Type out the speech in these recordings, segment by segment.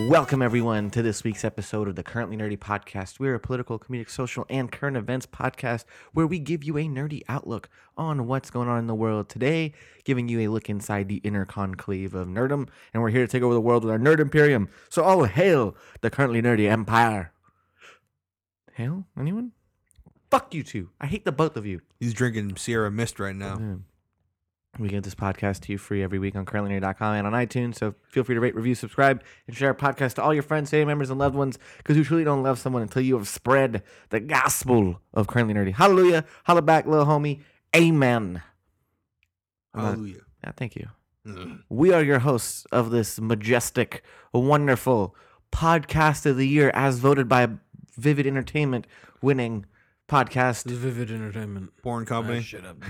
Welcome, everyone, to this week's episode of the Currently Nerdy Podcast. We're a political, comedic, social, and current events podcast where we give you a nerdy outlook on what's going on in the world today, giving you a look inside the inner conclave of nerdom. And we're here to take over the world with our Nerd Imperium. So all hail the Currently Nerdy Empire. Hail? Anyone? Fuck you two. I hate the both of you. He's drinking Sierra Mist right now. We get this podcast to you free every week on currentlynerdy.com and on iTunes, so feel free to rate, review, subscribe, and share our podcast to all your friends, family members, and loved ones, because you truly don't love someone until you have spread the gospel of Currently Nerdy. Hallelujah. Holla back, little homie. Amen. Hallelujah. Yeah, thank you. We are your hosts of this majestic, wonderful podcast of the year, as voted by Vivid Entertainment, winning podcast. Vivid Entertainment. Porn company. Shut up.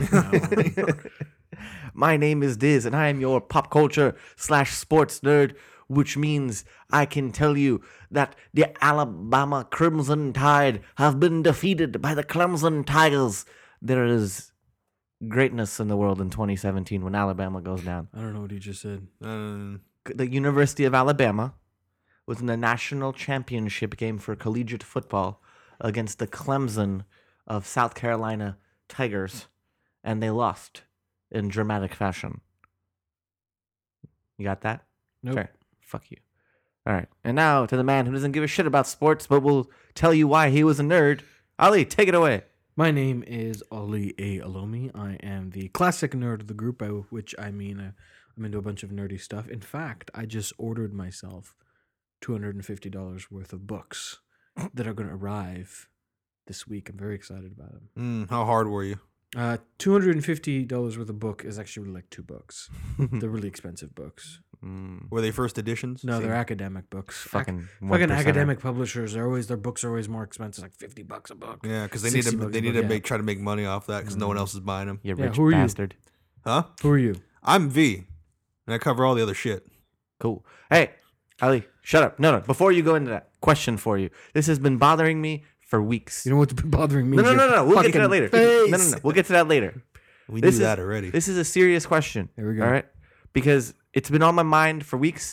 My name is Diz, and I am your pop culture / sports nerd, which means I can tell you that the Alabama Crimson Tide have been defeated by the Clemson Tigers. There is greatness in the world in 2017 when Alabama goes down. I don't know what he just said. The University of Alabama was in the national championship game for collegiate football against the Clemson of South Carolina Tigers, and they lost in dramatic fashion. You got that? Nope. Fair. Fuck you. All right. And now to the man who doesn't give a shit about sports, but will tell you why he was a nerd. Ali, take it away. My name is Ali A. Alomi. I am the classic nerd of the group, by which I mean I'm into a bunch of nerdy stuff. In fact, I just ordered myself $250 worth of books that are going to arrive this week. I'm very excited about them. How hard were you? $250 worth of book is actually like 2 books. They're really expensive books. Were they first editions? No, they're academic books. Fucking Academic publishers. Their books are always more expensive, like $50 a book. Yeah, because they 60 need to bucks they a need book, to yeah. try to make money off that because no one else is buying them. You Yeah, rich who are you? bastard. Huh? Who are you? I'm V, and I cover all the other shit. Cool. Hey, Ali, shut up. No. Before you go into that, question for you. This has been bothering me for weeks. You know what's been bothering me? No. We'll get to that later. Face. No. We'll get to that later. We This knew is- that already. This is a serious question. Here we go. All right, because it's been on my mind for weeks.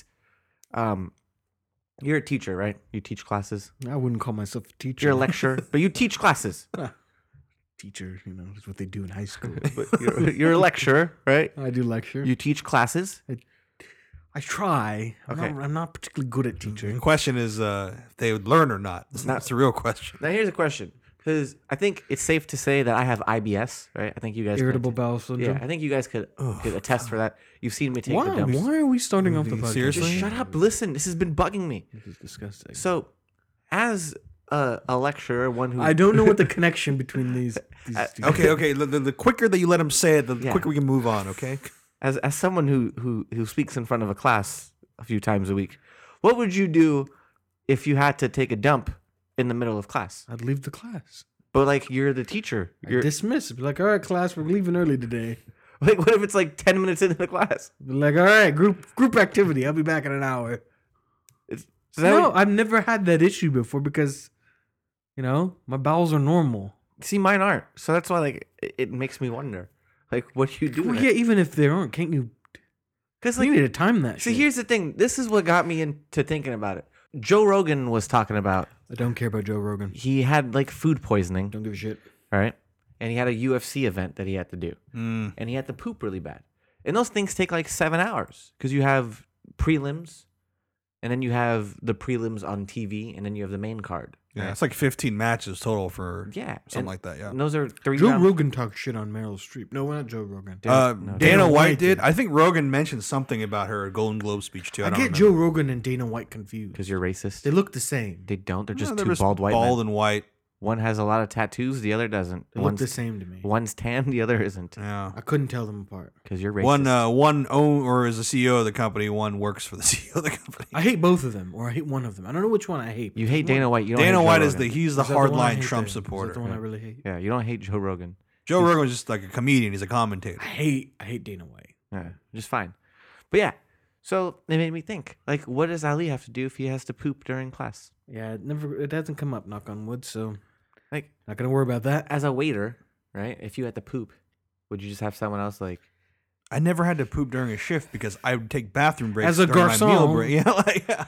You're a teacher, right? You teach classes. I wouldn't call myself a teacher. You're a lecturer, but you teach classes. Teacher, that's what they do in high school. But you're a lecturer, right? I do lecture. You teach classes. I try. Okay. I'm not particularly good at The teaching. question is if they would learn or not. That's the real question. Now here's a question, because I think it's safe to say that I have IBS, right? I think you guys Irritable could, bowel syndrome. yeah, I think you guys could attest for that. You've seen me take the Why? dumps. Why are we starting off the podcast? Seriously? Just shut up. Listen, this has been bugging me. This is disgusting. So, as a lecturer, one who I don't know what the connection between these. Okay. The quicker that you let him say it, the Yeah. quicker we can move on. Okay. as someone who speaks in front of a class a few times a week, what would you do if you had to take a dump in the middle of class? I'd leave the class. But like you're the teacher, I'd dismiss. Be like, all right, class, we're leaving early today. like what if it's like 10 minutes into the class? Be like, all right, group activity. I'll be back in an hour. Is that No, what- I've never had that issue before because, my bowels are normal. see, mine aren't. So that's why like it makes me wonder, like what do you do? Well, yeah, even if they aren't, can't you? Because You like need to time that. see, shit. here's the thing. This is what got me into thinking about it. Joe Rogan was talking about I don't care about Joe Rogan. he had like food poisoning, Don't give a shit. right? And he had a UFC event that he had to do. Mm. And he had to poop really bad. And those things take like 7 hours because you have prelims, and then you have the prelims on TV, and then you have the main card. Yeah, right? it's like 15 matches total for Yeah, something and- like that. Yeah. And those are 3 Joe rounds. Rogan talks shit on Meryl Streep. No, not Joe Rogan. No, Dana Dana White White did. did. I think Rogan mentioned something about her Golden Globe speech too. I I don't get remember. Joe Rogan and Dana White confused. Because you're racist. They look the same. They don't. They're No, just they're two bald white men. and white. One has a lot of tattoos. The other doesn't. They look the same to me. One's tan. The other isn't. Yeah. I couldn't tell them apart. Because you're racist. One own or is the CEO of the company. One works for the CEO of the company. I hate both of them, or I hate one of them. I don't know which one I hate. You hate There's one- Dana White. You don't Dana hate Joe White is Rogan. he's the Is that the one I hardline hate Trump then? Is supporter. that the one I really hate? Yeah, you don't hate Joe Rogan. Joe Rogan's just like a comedian. He's a commentator. I hate Dana White. Yeah, just fine. But yeah, so it made me think. Like, what does Ali have to do if he has to poop during class? Yeah, it hasn't come up. Knock on wood. So, Like, not gonna worry about that. as a waiter, right? If you had to poop, would you just have someone else like? I never had to poop during a shift because I would take bathroom breaks As a during my meal garçon. break. Yeah, like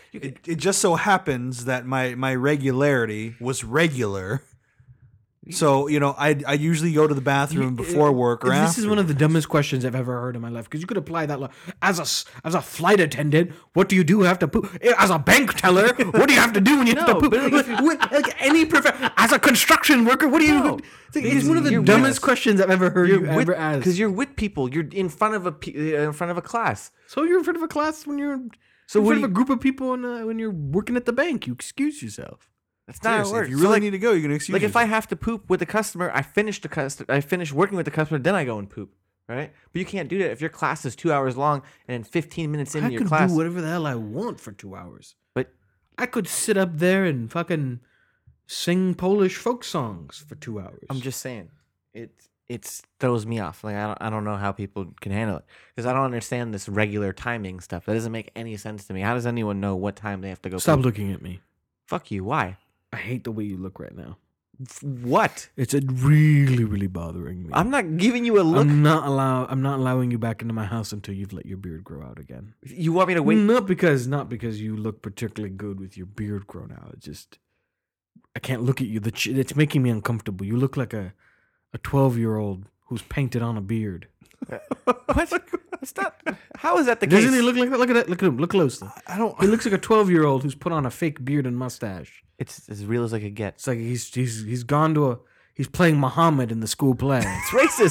It just so happens that my regularity was regular. So, I usually go to the bathroom before work or after. This is one of the dumbest questions I've ever heard in my life, because you could apply that as a flight attendant. What do you do? Have to poop. As a bank teller, what do you have to do when you have to poop? Like any as a construction worker, what do you? No. It's one of the dumbest questions I've ever heard you ever ask. Because you're with people. You're in front of a class. So you're in front of a class when you're in front of a group of people, and when you're working at the bank, you excuse yourself. That's not how it Seriously, works. if you really need to go, you're gonna excuse. Like if yourself. I have to poop with the customer, I finish working with the customer, then I go and poop, right? But you can't do that if your class is 2 hours long and in 15 minutes into your class. I could do whatever the hell I want for 2 hours. But I could sit up there and fucking sing Polish folk songs for 2 hours. I'm just saying, it throws me off. Like I don't know how people can handle it, because I don't understand this regular timing stuff. That doesn't make any sense to me. How does anyone know what time they have to go? Stop poop? looking at me. Fuck you. Why? I hate the way you look right now. What? It's really, really bothering me. I'm not giving you a look. I'm not allowing you back into my house until you've let your beard grow out again. You want me to wait? Not because you look particularly good with your beard grown out. It's just I can't look at you. It's making me uncomfortable. You look like a 12-year-old who's painted on a beard. What? It's not. How is that the case? Doesn't he look like that? Look at that. Look at him. Look closely. He looks like a 12-year-old who's put on a fake beard and mustache. It's as real as I could get. It's like he's gone to he's playing Muhammad in the school play. It's racist.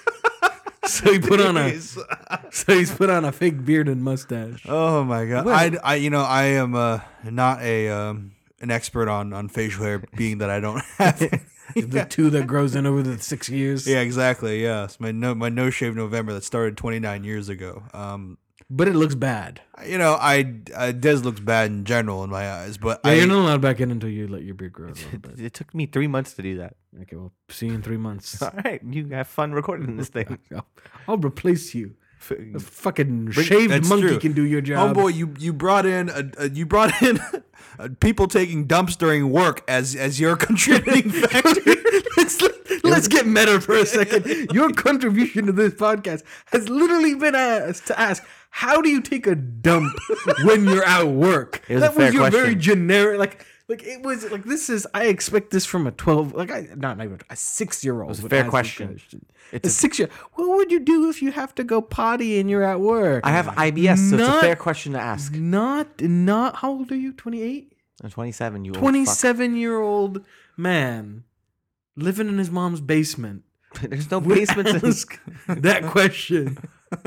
So he put on he's put on a fake beard and mustache. Oh my god! Well- I am not an expert on facial hair, being that I don't have it. The two that grows in over the 6 years. Yeah, exactly. Yes, my no shave November that started 29 years ago. But it looks bad. Des looks bad in general in my eyes, but Yeah, you're not allowed back in until you let your beard grow a little bit. It took me 3 months to do that. Okay, well, see you in 3 months. All right, you have fun recording this thing. I'll replace you. A fucking shaved That's monkey true. can do your job. Homeboy, you brought in people taking dumps during work as your contributing factor. Let's get meta for a second. Your contribution to this podcast has literally been asked to ask, how do you take a dump when you're at work? It was a fair your very question. generic, like it was like, this is, I expect this from a 12, not even a 6-year-old. It was a would fair ask this question. A 6-year, what would you do if you have to go potty and you're at work? I have IBS, so it's a Not- fair question to ask. Not, how old are you? 28? I'm 27. You old 27-year-old man living in his mom's basement. fuck. There's no would basements. ask that question.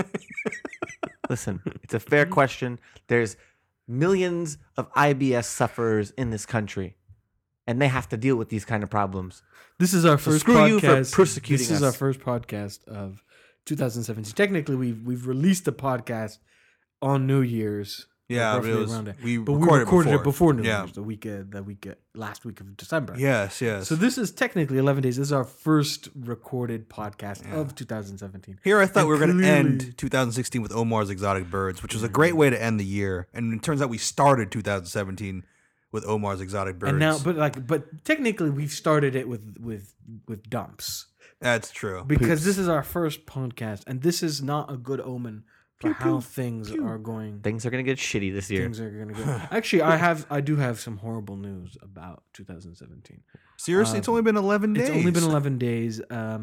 Listen, it's a fair question. There's millions of IBS sufferers in this country, and they have to deal with these kind of problems. This is our So first screw podcast. you for persecuting This is us. our first podcast of 2017. Technically, we've released the podcast on New Year's. Yeah, roughly but it was, around it. we But recorded it before New Yeah. Year's, last week of December. Yes. So this is technically 11 days. This is our first recorded podcast of 2017. Here I thought And we were going to clearly- end 2016 with Omar's Exotic Birds, which was a great way to end the year. And it turns out we started 2017 with Omar's Exotic Birds. And now, but technically, we've started it with dumps, That's true. because this is our first podcast, and this is not a good omen for how things are going. Things are gonna get shitty this year. Things are going to go. Actually, I do have some horrible news about 2017. Seriously, it's only been 11 days. It's only been 11 days,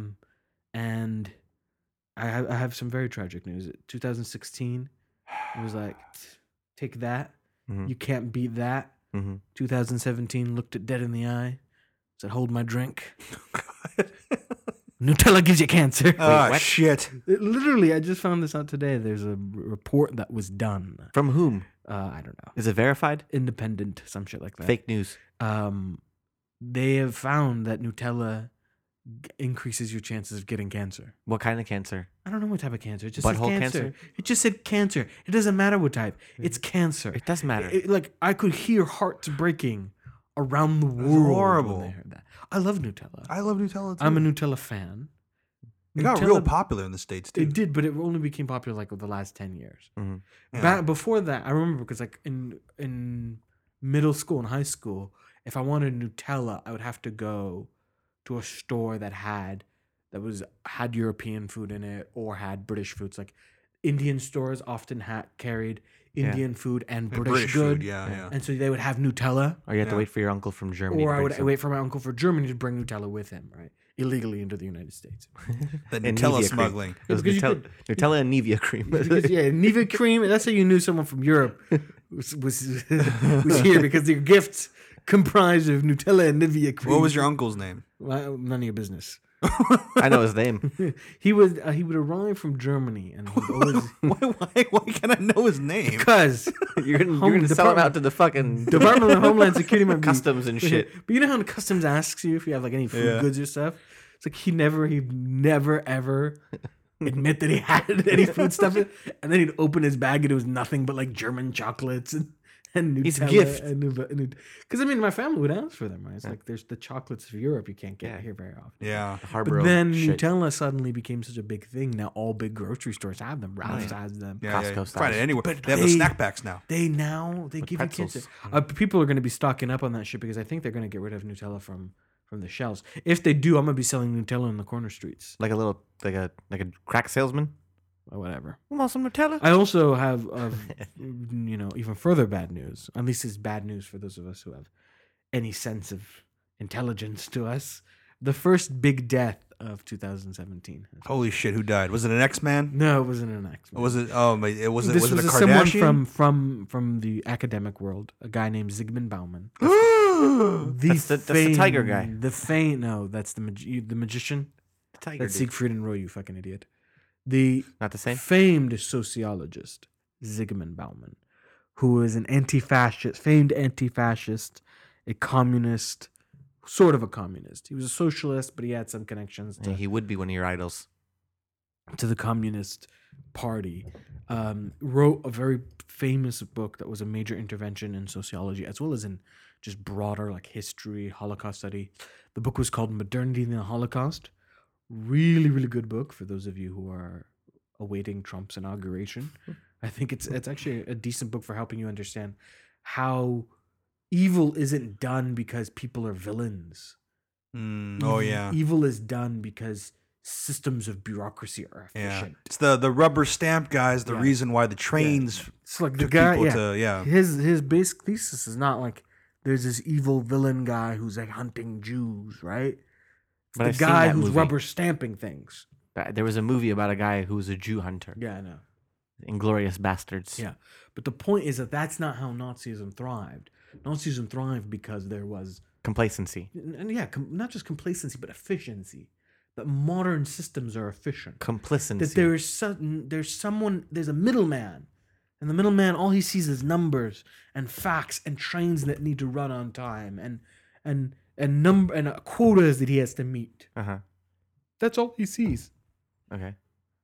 and I have some very tragic news. 2016, it was like, take that. Mhm. You can't beat that. Mhm. 2017 looked it dead in the eye, said, "Hold my drink." Nutella gives you cancer. Ah, what? shit. Literally, I just found this out today. There's a report that was done. From whom? I don't know. Is it verified? Independent, some shit like that. Fake news. They have found that Nutella increases your chances of getting cancer. What kind of cancer? I don't know what type of cancer. It just Butthole said cancer. cancer? It just said cancer. It doesn't matter what type. It's cancer. It does matter. Like, I could hear hearts breaking around the world horrible. when they heard that. I love Nutella. I love Nutella, too. I'm a Nutella fan. It got real popular in the States, too. It did, but it only became popular like over the last 10 years. Mhm. Yeah. Back before that, I remember, because like in middle school and high school, if I wanted Nutella, I would have to go to a store that had European food in it or had British foods. Like, Indian stores often carried Indian food and British, British good. food, yeah. And so they would have Nutella. Or you have to Yeah. wait for your uncle from Germany. Or to I bring would some. wait for my uncle from Germany to bring Nutella with him, right? Illegally into the United States. The And Nutella Nivea cream. smuggling. It was Because you Nutella, Nutella and Nivea cream. Because, yeah, Nivea cream. That's how you knew someone from Europe was here, because their gifts comprised of Nutella and Nivea cream. What was your uncle's name? Well, none of your business. I know his name. He would arrive from Germany, and he'd always Why can I know his name? because You're gonna Home sell him Department- out to the fucking Department of Homeland Security might be customs and shit. But you know how the customs asks you if you have like any food Yeah. goods or stuff. It's like he'd never ever admit that he had any food stuff, and then he'd open his bag and it was nothing but like German chocolates and Nutella. It's a gift. Because I mean, my family would ask for them, right? It's like there's the chocolates of Europe you can't get Yeah. here very often. Yeah. Harbor But of then shit. Nutella suddenly became such a big thing. Now all big grocery stores have them. Ralph's has them. Yeah, Costco yeah. style. Find it anywhere. But They have the they- snack packs now. They give you kids. pretzels. People are going to be stocking up on that shit because I think they're going to get rid of Nutella from the shelves. If they do, I'm going to be selling Nutella in the corner streets Like a crack salesman. or whatever. You want some Nutella? I also have, even further bad news. At least it's bad news for those of us who have any sense of intelligence to us. The first big death of 2017. Holy shit! Who died? Was it an X-Man? No, it wasn't an X-Men. Was it? Oh, it was. This Was it a someone Kardashian? from the academic world, a guy named Zygmunt Bauman. That's the tiger guy. No, that's the magician. The tiger. That's Dude. Siegfried and Roy, you fucking idiot. The Not the same. famed sociologist Zygmunt Bauman, who is an famed anti-fascist, a communist, sort of a communist. He was a socialist, but he had some connections Yeah, he would be one of your idols. to the Communist Party. Wrote a very famous book that was a major intervention in sociology, as well as in just broader like history, Holocaust study. The book was called Modernity in the Holocaust. Really, really good book for those of you who are awaiting Trump's inauguration. I think it's actually a decent book for helping you understand how evil isn't done because people are villains. Oh yeah. Evil is done because systems of bureaucracy are Yeah. efficient. It's the rubber stamp guys. The Yeah. reason why the trains It's like the took guy. people Yeah. to His basic thesis is not like there's this evil villain guy who's like hunting Jews, right? It's But the I've seen guy that who's movie. rubber stamping things. There was a movie about a guy who was a Jew hunter. Yeah, I know. Inglorious Bastards. Yeah, but the point is that that's not how Nazism thrived. Nazism thrived because there was, Complacency. not just complacency but efficiency. That modern systems are efficient. Complacency. That there's a middleman, and the middleman, all he sees is numbers and facts and trains that need to run on time and quotas that he has to meet. Uh-huh. That's all he sees. Okay.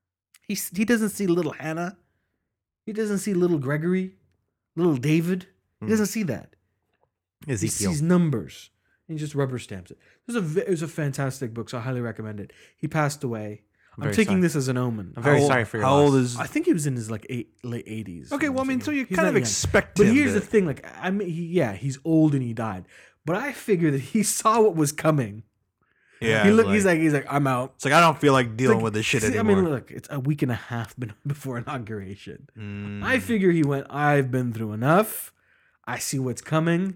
He doesn't see little Hannah. He doesn't see little Gregory, little David. He doesn't see that. He Ezekiel. sees numbers. And he just rubber stamps it. It was a fantastic book, so I highly recommend it. He passed away. I'm very taking sorry. this as an omen. I'm very How- sorry for your How loss. old is? I think he was in his like late 80s. Okay, well, I mean, so you He's kind of not young. expect But him here's to- the thing: like, I mean, he's old and he died. But I figure that he saw what was coming. Yeah, He's like, I'm out. it's like I don't feel like dealing Like, with this shit see, anymore. I mean, look, it's a week and a half before inauguration. Mm. I figure he went, I've been through enough. I see what's coming.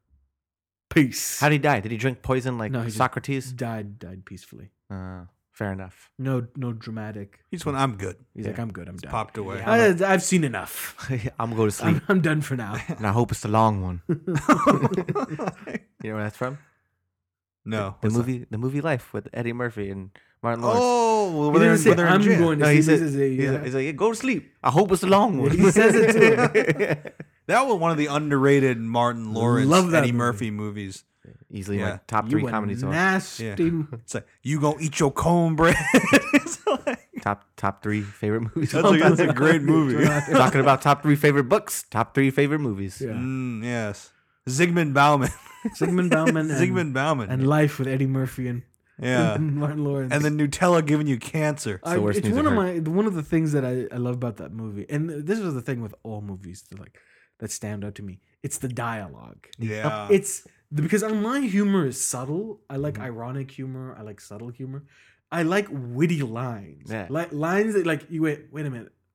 Peace. How did he die? Did he drink poison like No, he just- Socrates? died peacefully. Fair enough. No dramatic. He's when I'm good. He's like, I'm good. I'm done. Popped away. I've seen enough. I'm gonna go to sleep, I'm done for now. and I hope it's the long one. You know where that's from? No. The what's that? movie Life with Eddie Murphy and Martin Lawrence. Oh, He didn't say, were they in I'm jail? going to No, see he this said, is a, he's like, "Yeah, go to sleep. I hope it's the long one. He says it too. That was one of the underrated Martin Lawrence, Love that Eddie movie. Murphy movies. Easily Yeah. my top You 3 a comedies. of all- nasty. Yeah. It's like you gonna eat your cornbread. It's like- Top 3 favorite movies. that's a great movie. Talking about top 3 favorite books. Top 3 favorite movies. Yeah. Yes, Zygmunt Bauman. Zygmunt Bauman. Zygmunt Bauman. And Life with Eddie Murphy and Yeah, Martin Lawrence. and then Nutella giving you cancer. the worst it's news one I've of one of the things that I love about that movie, and this was the thing with all movies that stand out to me. It's the dialogue. Yeah, Because my humor is subtle. I like Mm-hmm. ironic humor. I like subtle humor. I like witty lines. Yeah. Like lines that like you wait a minute.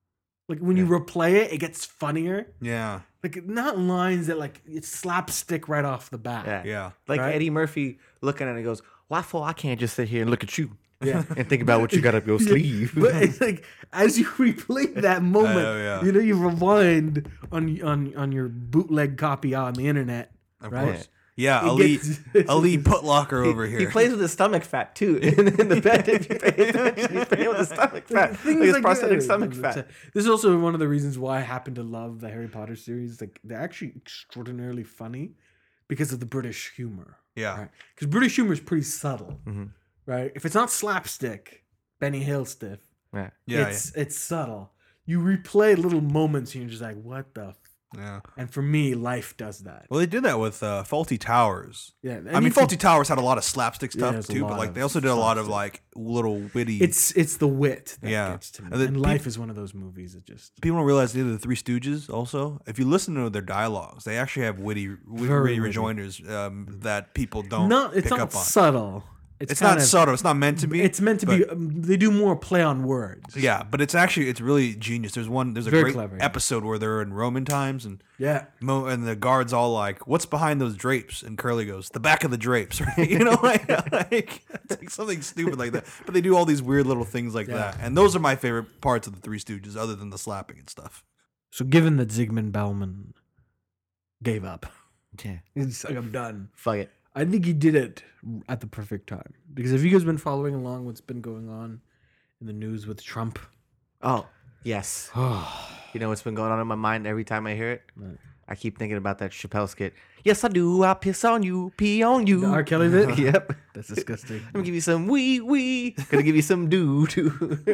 Like when you replay it, it gets funnier. Yeah. Like not lines that like it's slapstick right off the bat. Yeah. Yeah. Like Right? Eddie Murphy looking at it and goes, why for I can't just sit here and look at you Yeah. and think about what you got up your sleeve. But it's like as you replay that moment, yeah. you know, you rewind on your bootleg copy on the internet, Of right? course. Yeah, It elite, gets- elite Putlocker over here. He plays with his stomach fat too in the bed. If you pay attention, he's playing with his stomach fat, like his prosthetic that. stomach fat. This is also one of the reasons why I happen to love the Harry Potter series. Like they're actually extraordinarily funny because of the British humor. Yeah. Because British humor is pretty subtle, Mhm. right? If it's not slapstick, Benny Hill stiff, Yeah. Yeah. it's subtle. You replay little moments and you're just like, what the? Yeah. And for me, life does that. Well, they did that with Faulty Towers. Yeah, and I mean, you Faulty Towers had a lot of slapstick Yeah, stuff there's a too, but lot like of they also did a lot of slapstick. like little witty. it's the wit that Yeah. gets to me. And the And peop- life is one of those movies that just People don't realize they did the Three Stooges. Also, if you listen to their dialogues, they actually have witty Very witty. rejoinders that people don't not. It's pick not up on. subtle. It's kind not of- subtle. It's not meant to be. It's meant to be. They do more play on words. Yeah, but it's really genius. There's a Very great clever, yeah. episode where they're in Roman times and Yeah. and the guard's all like, "What's behind those drapes?" And Curly goes, "The back of the drapes." Right? You know, like it's like something stupid like that. But they do all these weird little things like Yeah. that, and those are my favorite parts of the Three Stooges, other than the slapping and stuff. So given that Zygmunt Bauman gave up, Yeah. he's like, I'm done. Fuck it. I think he did it at the perfect time. Because have you guys been following along what's been going on in the news with Trump? Oh, yes. You know what's been going on in my mind every time I hear it? What? I keep thinking about that Chappelle skit. Yes, I do. I piss on you, pee on you. The R. Kelly bit? Yep. That's disgusting. I'm gonna give you some wee. Gonna give you some doo doo.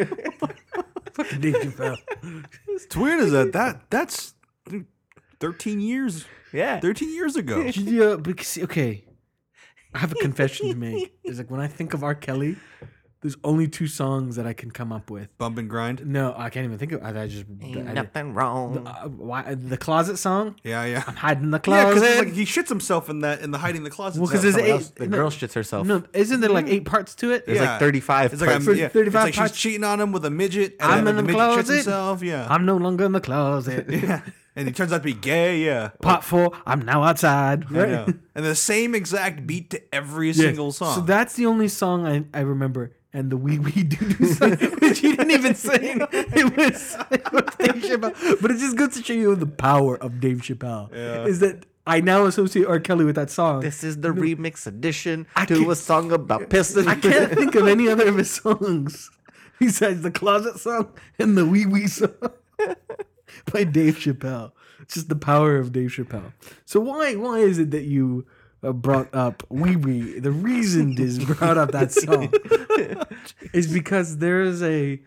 Fucking Dave Chappelle. It's weird is that's 13 years Yeah. 13 years ago. Yeah, because, okay, I have a confession to make. It's like when I think of R. Kelly, there's only two songs that I can come up with. Bump and grind. No, I can't even think of. I just Ain't nothing wrong. the closet song. Yeah, yeah. I'm hiding in the Yeah, closet. because like, he shits himself in the hiding the closet. Well, 'cause stuff. there's The no- girl shits herself. no, isn't there like 8 parts to it? There's Yeah. like 35. It's like parts. I'm, yeah, 35 it's like parts. she's cheating on him with a midget. And I'm then in the the midget shits closet. himself. Yeah, I'm no longer in the closet. yeah. And he turns out to be gay. Yeah, Part 4, I'm now outside. I know. And the same exact beat to every single song. So that's the only song I remember. And the wee wee doo doo song, which he didn't even sing. It was Dave Chappelle. But it just goes to show you the power of Dave Chappelle. Yeah. Is that I now associate R. Kelly with that song. This is the remix edition I to can't- a song about pissing. I can't think of any other of his songs besides the closet song and the wee wee song by Dave Chappelle. It's just the power of Dave Chappelle. So why is it that you brought up wee wee? The reason Diz brought up that song is because there is a.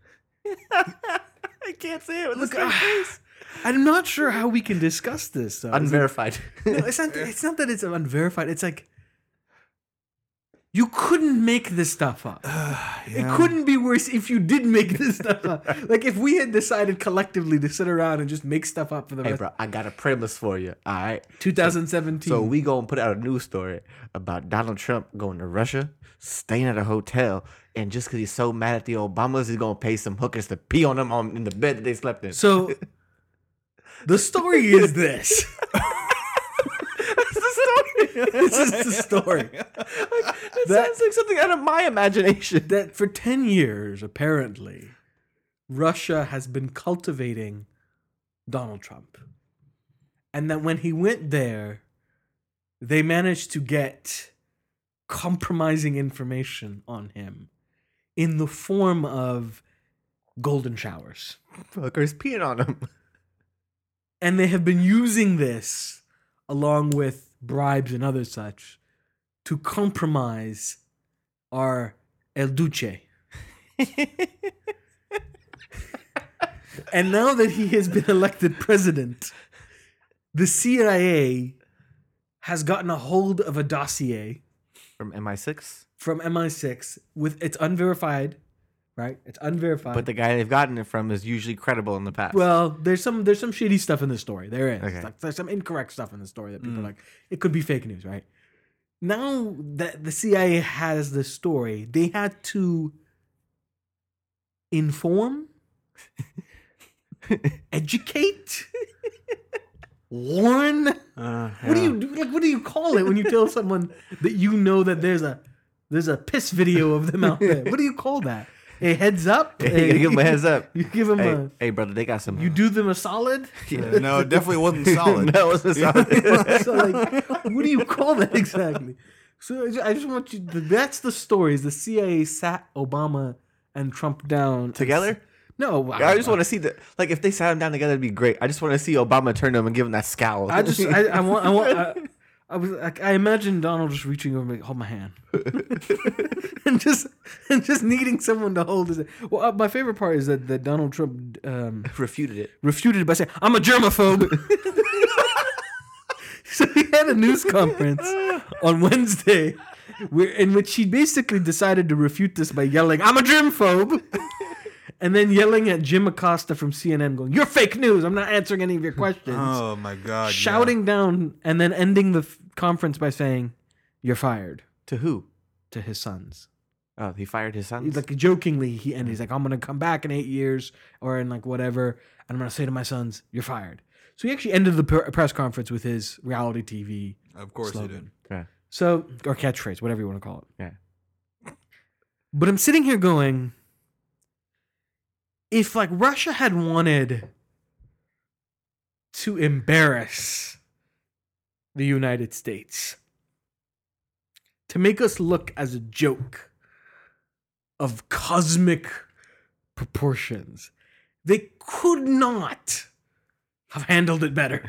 I can't say it with a Look, straight face. I'm not sure how we can discuss this. Though. Unverified. No, it's not. It's not that it's unverified. It's like you couldn't make this stuff up. It couldn't be worse if you did make this stuff up. Like if we had decided collectively to sit around and just make stuff up for the Hey, rest. bro, I got a premise for you. All right. 2017. So we gonna put out a news story about Donald Trump going to Russia, staying at a hotel, and just because he's so mad at the Obamas, he's gonna pay some hookers to pee on him in the bed that they slept in. So the story is this. That's the story. This is the story. It sounds like something out of my imagination. That for 10 years, apparently, Russia has been cultivating Donald Trump. And that when he went there, they managed to get compromising information on him in the form of golden showers. Hookers peeing on him. And they have been using this along with bribes and other such to compromise our El Duce. And now that he has been elected president, the CIA has gotten a hold of a dossier From MI6. from MI6 with it's unverified, right? It's unverified. But the guy they've gotten it from is usually credible in the past. Well, there's some shady stuff in the story. There is. Okay. Like, there's some incorrect stuff in the story that people are like, it could be fake news, right? Now that the CIA has the story, they had to inform educate, warn. What do you do? Like, what do you call it when you tell someone that you know that there's a piss video of them out there? What do you call that? A heads up? You gotta give them a heads up. You give them Hey, brother, they got some. you do them a solid. No, it definitely wasn't solid. No, it wasn't solid. So like, what do you call that exactly? So I just want you. That's the story. Is the CIA sat Obama and Trump down Together? No, I just want to see the like if they sat them down together, it'd be great. I just want to see Obama turn to him and give him that scowl. I imagine Donald just reaching over and like, hold my hand, and just needing someone to hold his. Well, my favorite part is that Donald Trump refuted it. refuted it by saying, "I'm a germaphobe." So he had a news conference on Wednesday, in which he basically decided to refute this by yelling, "I'm a germphobe." And then yelling at Jim Acosta from CNN, going, "You're fake news. I'm not answering any of your questions." Oh my God! Shouting down, and then ending the conference by saying, "You're fired," To who? to his sons. Oh, he fired his sons. He's like jokingly, he ended. He's like, "I'm gonna come back in 8 years or in like whatever, and I'm gonna say to my sons, you're fired." So he actually ended the press conference with his reality TV Of course slogan. he did. Yeah. So, or catchphrase, whatever you want to call it. Yeah. But I'm sitting here going, if like Russia had wanted to embarrass the United States, to make us look as a joke of cosmic proportions, they could not have handled it better.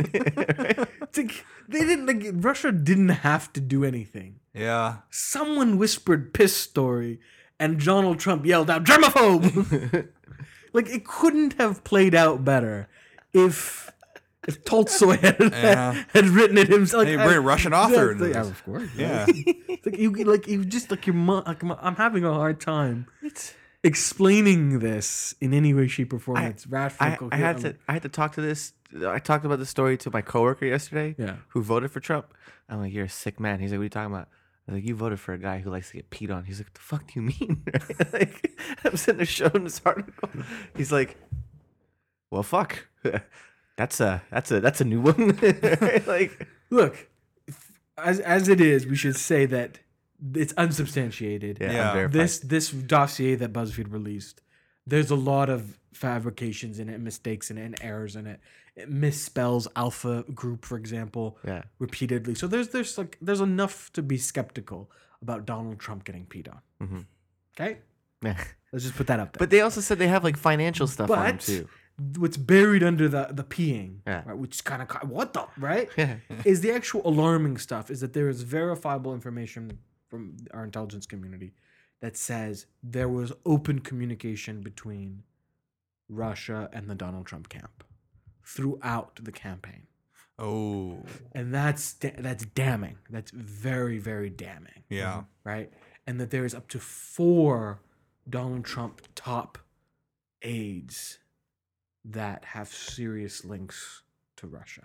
They didn't. Like, Russia didn't have to do anything. Yeah. Someone whispered "piss story," and Donald Trump yelled out "germaphobe." Like, it couldn't have played out better if Tolstoy had written it himself. Hey, bring a Russian author into Yeah, this. of course. Yeah. You just like your mom. Like, I'm having a hard time explaining this in any way, shape, or form. It's rational. I had to talk to this. I talked about this story to my coworker yesterday. Yeah. Who voted for Trump? I'm like, you're a sick man. He's like, what are you talking about? I was like, you voted for a guy who likes to get peed on. He's like, what the fuck do you mean? Like, I'm sitting there showing this article. He's like, well, fuck. That's a new one. Like, Look, as it is, we should say that it's unsubstantiated. Yeah. unverified. This dossier that BuzzFeed released, there's a lot of fabrications in it, mistakes in it, and errors in it. It misspells Alpha Group, for example, Yeah. repeatedly. So there's enough to be skeptical about Donald Trump getting peed on. Mhm. Okay, Yeah. let's just put that up there. But they also said they have like financial stuff on them But too. what's buried under the peeing, Yeah. right, which is kind of what the right Yeah. is the actual alarming stuff. Is that there is verifiable information from our intelligence community that says there was open communication between Russia and the Donald Trump camp throughout the campaign, Oh. and that's damning. That's very, very damning. Yeah. Right, and that there is up to 4 Donald Trump top aides that have serious links to Russia.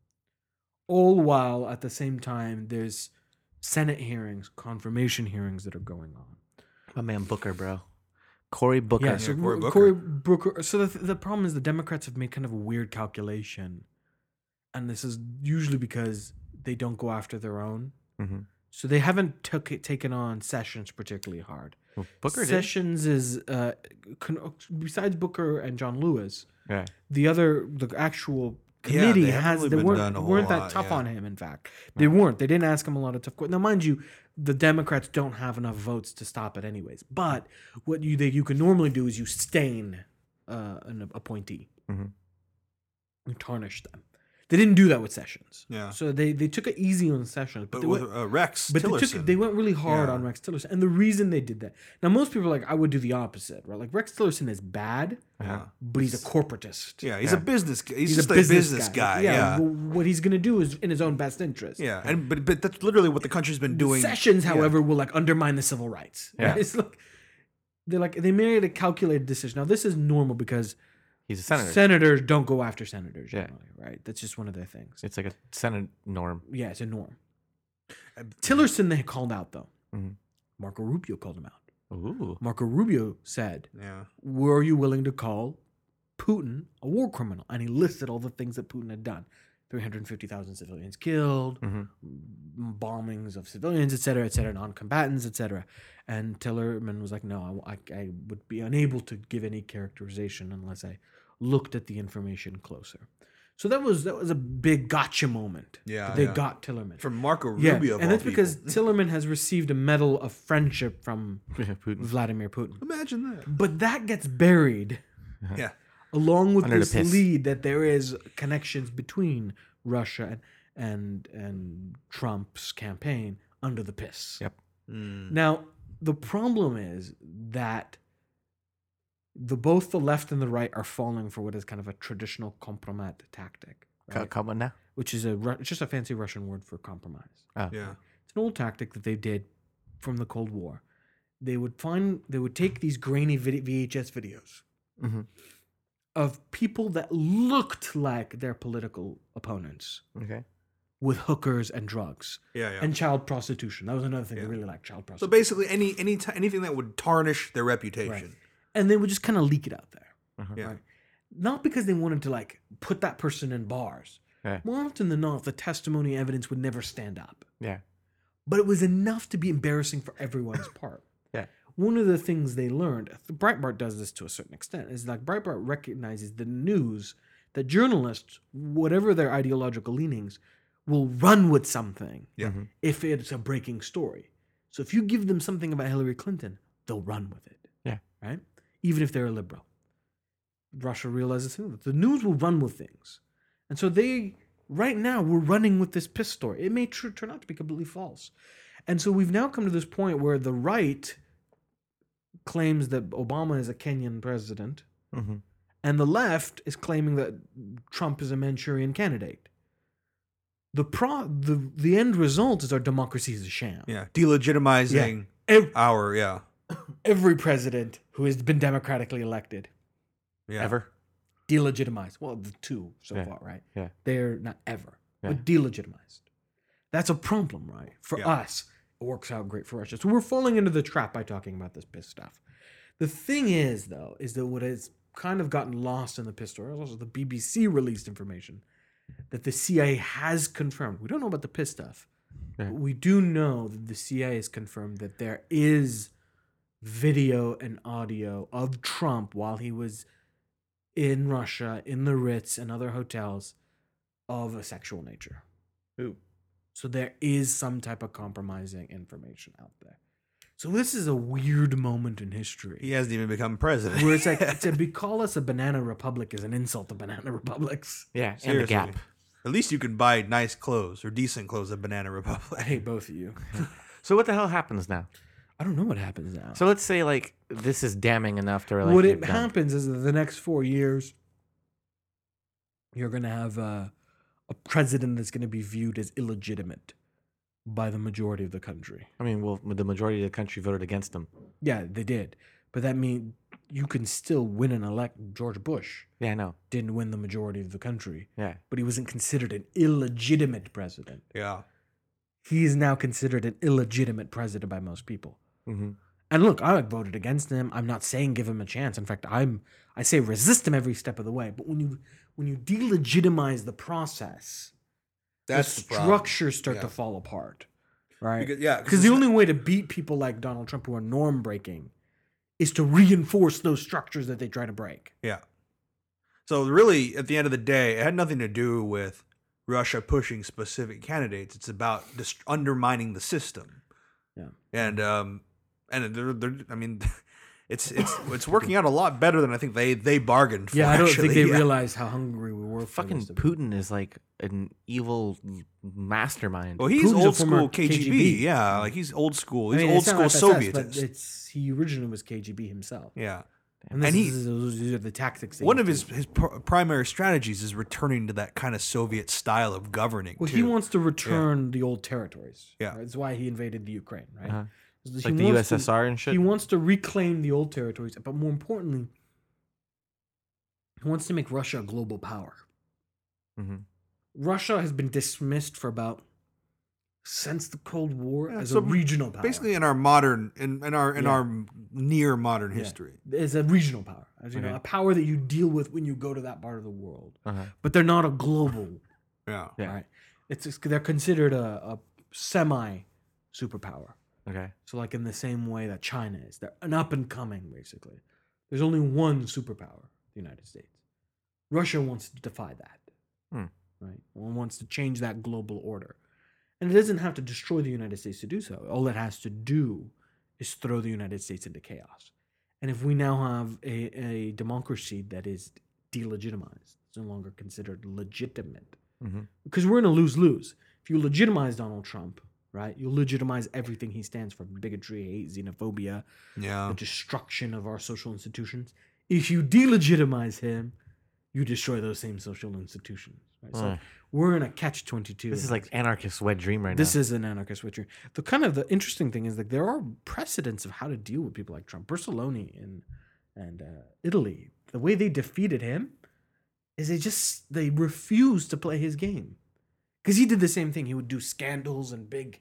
All while at the same time there's Senate hearings, confirmation hearings that are going on. My man Booker, bro. Cory Booker. Yeah, so Cory Booker. Cory Booker. So the problem is the Democrats have made kind of a weird calculation, and this is usually because they don't go after their own. Mhm. So they haven't taken on Sessions particularly hard. Well, Booker did. Sessions is besides Booker and John Lewis, Yeah. the actual Yeah, committee they haven't really been done a whole weren't that lot, tough yeah. on him. In fact, they weren't. They didn't ask him a lot of tough questions. Now, mind you, the Democrats don't have enough votes to stop it, anyways. But what you can normally do is you stain an appointee, Mhm. you tarnish them. They didn't do that with Sessions. Yeah. So they took it easy on Sessions, But they with went, Rex but Tillerson. they went really hard Yeah. on Rex Tillerson. And the reason they did that. Now, most people are like, I would do the opposite, right? Like, Rex Tillerson is bad, Yeah. but he's a corporatist. Yeah, he's a business guy. He's just a a business guy. Yeah. well, what he's going to do is in his own best interest. Yeah. And but that's literally what the country's been doing. Sessions, Yeah. however, will like undermine the civil rights. Yeah. Right? It's like they made a calculated decision. Now, this is normal because He's a senator. senators don't go after senators Yeah. generally, right? That's just one of their things. It's like a Senate norm. Yeah, it's a norm. Tillerson they called out though. Mhm. Marco Rubio called him out. Ooh. Marco Rubio said, Yeah. "Were you willing to call Putin a war criminal, and he listed all the things that Putin had done: 350,000 civilians killed, bombings of civilians, etc., non-combatants, etc. And Tillerman was like, "No, I would be unable to give any characterization unless I looked at the information closer." So that was a big gotcha moment. Yeah, they yeah. got Tillerman. From Marco Yeah, Rubio, of and all that's because people. Tillerman has received a medal of friendship from Putin. Vladimir Putin. Imagine that. But that gets buried Yeah. along with Under the this piss. lead that there is connections between Russia and Trump's campaign under the piss. Yep. Now, the problem is that both the left and the right are falling for what is kind of a traditional compromat tactic, right? Come on now. Which is just a fancy Russian word for compromise. Oh. Yeah. It's an old tactic that they did from the Cold War. They would take these grainy VHS videos Mhm. of people that looked like their political opponents Okay. with hookers and drugs Yeah, yeah. and child prostitution. That was another thing Yeah. they really liked, child So prostitution. basically, anything that would tarnish their reputation. Right. And they would just kind of leak it out there. Yeah. Right. Not because they wanted to like put that person in bars. Yeah. More often than not, the testimony evidence would never stand up. Yeah. But it was enough to be embarrassing for everyone's part. Yeah. One of the things they learned, Breitbart does this to a certain extent, is like Breitbart recognizes the news that journalists, whatever their ideological leanings, will run with something Yeah. if it's a breaking story. So if you give them something about Hillary Clinton, they'll run with it. Yeah. Right? Even if they're a liberal. Russia realizes that the news will run with things. And so right now, we're running with this piss story. It may turn out to be completely false. And so we've now come to this point where the right claims that Obama is a Kenyan president, Mhm. and the left is claiming that Trump is a Manchurian candidate. The end result is our democracy is a sham. Yeah. Delegitimizing our Every president who has been democratically elected, yeah. Ever? delegitimized. Well, the two so Yeah. far, right? Yeah. They're not ever, Yeah. but delegitimized. That's a problem, right? For Yeah. us, it works out great for Russia. So we're falling into the trap by talking about this piss stuff. The thing is, though, is that what has kind of gotten lost in the piss story, also the BBC released information that the CIA has confirmed. We don't know about the piss stuff, Yeah. but we do know that the CIA has confirmed that there is video and audio of Trump while he was in Russia, in the Ritz and other hotels, of a sexual nature. Ooh. So there is some type of compromising information out there. So this is a weird moment in history. He hasn't even become president. Where it's like call us a banana republic is an insult to banana republics. Yeah. And the Seriously. Gap. At least you can buy nice clothes or decent clothes at Banana I Republic. hate both of you. So what the hell happens now? I don't know what happens now. So let's say like this is damning enough to like what get it done. happens is that the next 4 years, you're going to have a president that's going to be viewed as illegitimate by the majority of the country. I mean, well, the majority of the country voted against him. Yeah, they did. But that means you can still win and elect. George Bush Yeah, I know. didn't win the majority of the country, Yeah. but he wasn't considered an illegitimate president. Yeah. He is now considered an illegitimate president by most people. Mm-hmm. And look, I voted against him. I'm not saying give him a chance. In fact, I say resist him every step of the way. But when you delegitimize the process, That's the the problem. structures start Yeah. to fall apart, right? Because Because the only way to beat people like Donald Trump who are norm breaking is to reinforce those structures that they try to break. Yeah. So really, at the end of the day, it had nothing to do with Russia pushing specific candidates. It's about just undermining the system. Yeah. And they're I mean, it's working out a lot better than I think they bargained for. Yeah, I don't actually. think they Yeah. realized how hungry we were. For Fucking this. Putin is like an evil mastermind. Well, he's Putin's a old former school KGB. KGB. Yeah, like he's old school. I He's mean, old it's not school FSS, but Sovietist. he originally was KGB himself. Yeah. And And these are the tactics. One of his primary strategies is returning to that kind of Soviet style of governing. Well, too. he wants to return the old territories. Yeah. right? That's why he invaded the Ukraine, right? Uh-huh. He It's like the wants to- USSR and shit. He wants to reclaim the old territories, but more importantly, he wants to make Russia a global power. Mhm. Russia has been dismissed for about since the Cold War Yeah, as so a regional power. Basically, in our modern, in our near modern Yeah. history. As a regional power, as you know, Okay. a power that you deal with when you go to that part of the world, Uh-huh. but they're not a global. Yeah. Yeah. Right? They're considered a semi superpower. Okay. So like in the same way that China is, they're an up and coming basically. There's only one superpower, the United States. Russia wants to defy that. Hmm. Right? One wants to change that global order. And it doesn't have to destroy the United States to do so. All it has to do is throw the United States into chaos. And if we now have a democracy that is delegitimized, it's no longer considered legitimate, Mm-hmm. because we're in a lose-lose. If you legitimize Donald Trump, right, you legitimize everything he stands for: bigotry, hate, xenophobia, Yeah. the destruction of our social institutions. If you delegitimize him, you destroy those same social institutions. Right? So we're in a catch-22. This is like anarchist wet dream right This now. is an anarchist witcher. The interesting thing is like there are precedents of how to deal with people like Trump. Berlusconi and Italy, the way they defeated him is they refused to play his game, because he did the same thing. He would do scandals and big,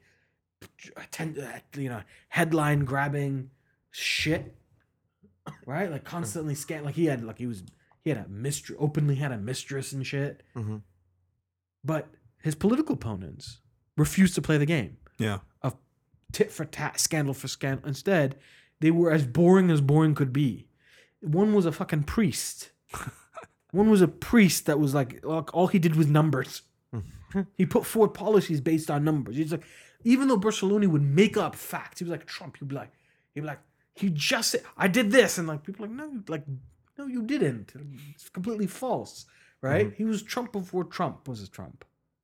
headline grabbing shit, right? Like constantly like he had a mistress, openly had a mistress and shit. Mm-hmm. But his political opponents refused to play the game Yeah. of tit for tat, scandal for scandal. Instead, they were as boring could be. One was a fucking priest. One was a priest that was like all he did was numbers. He put forward policies based on numbers. He's like, even though Berlusconi would make up facts, he was like Trump. He'd be like, he just said, I did this, and like people are like, no, you didn't. It's completely false, right? He was Trump before Trump was Trump.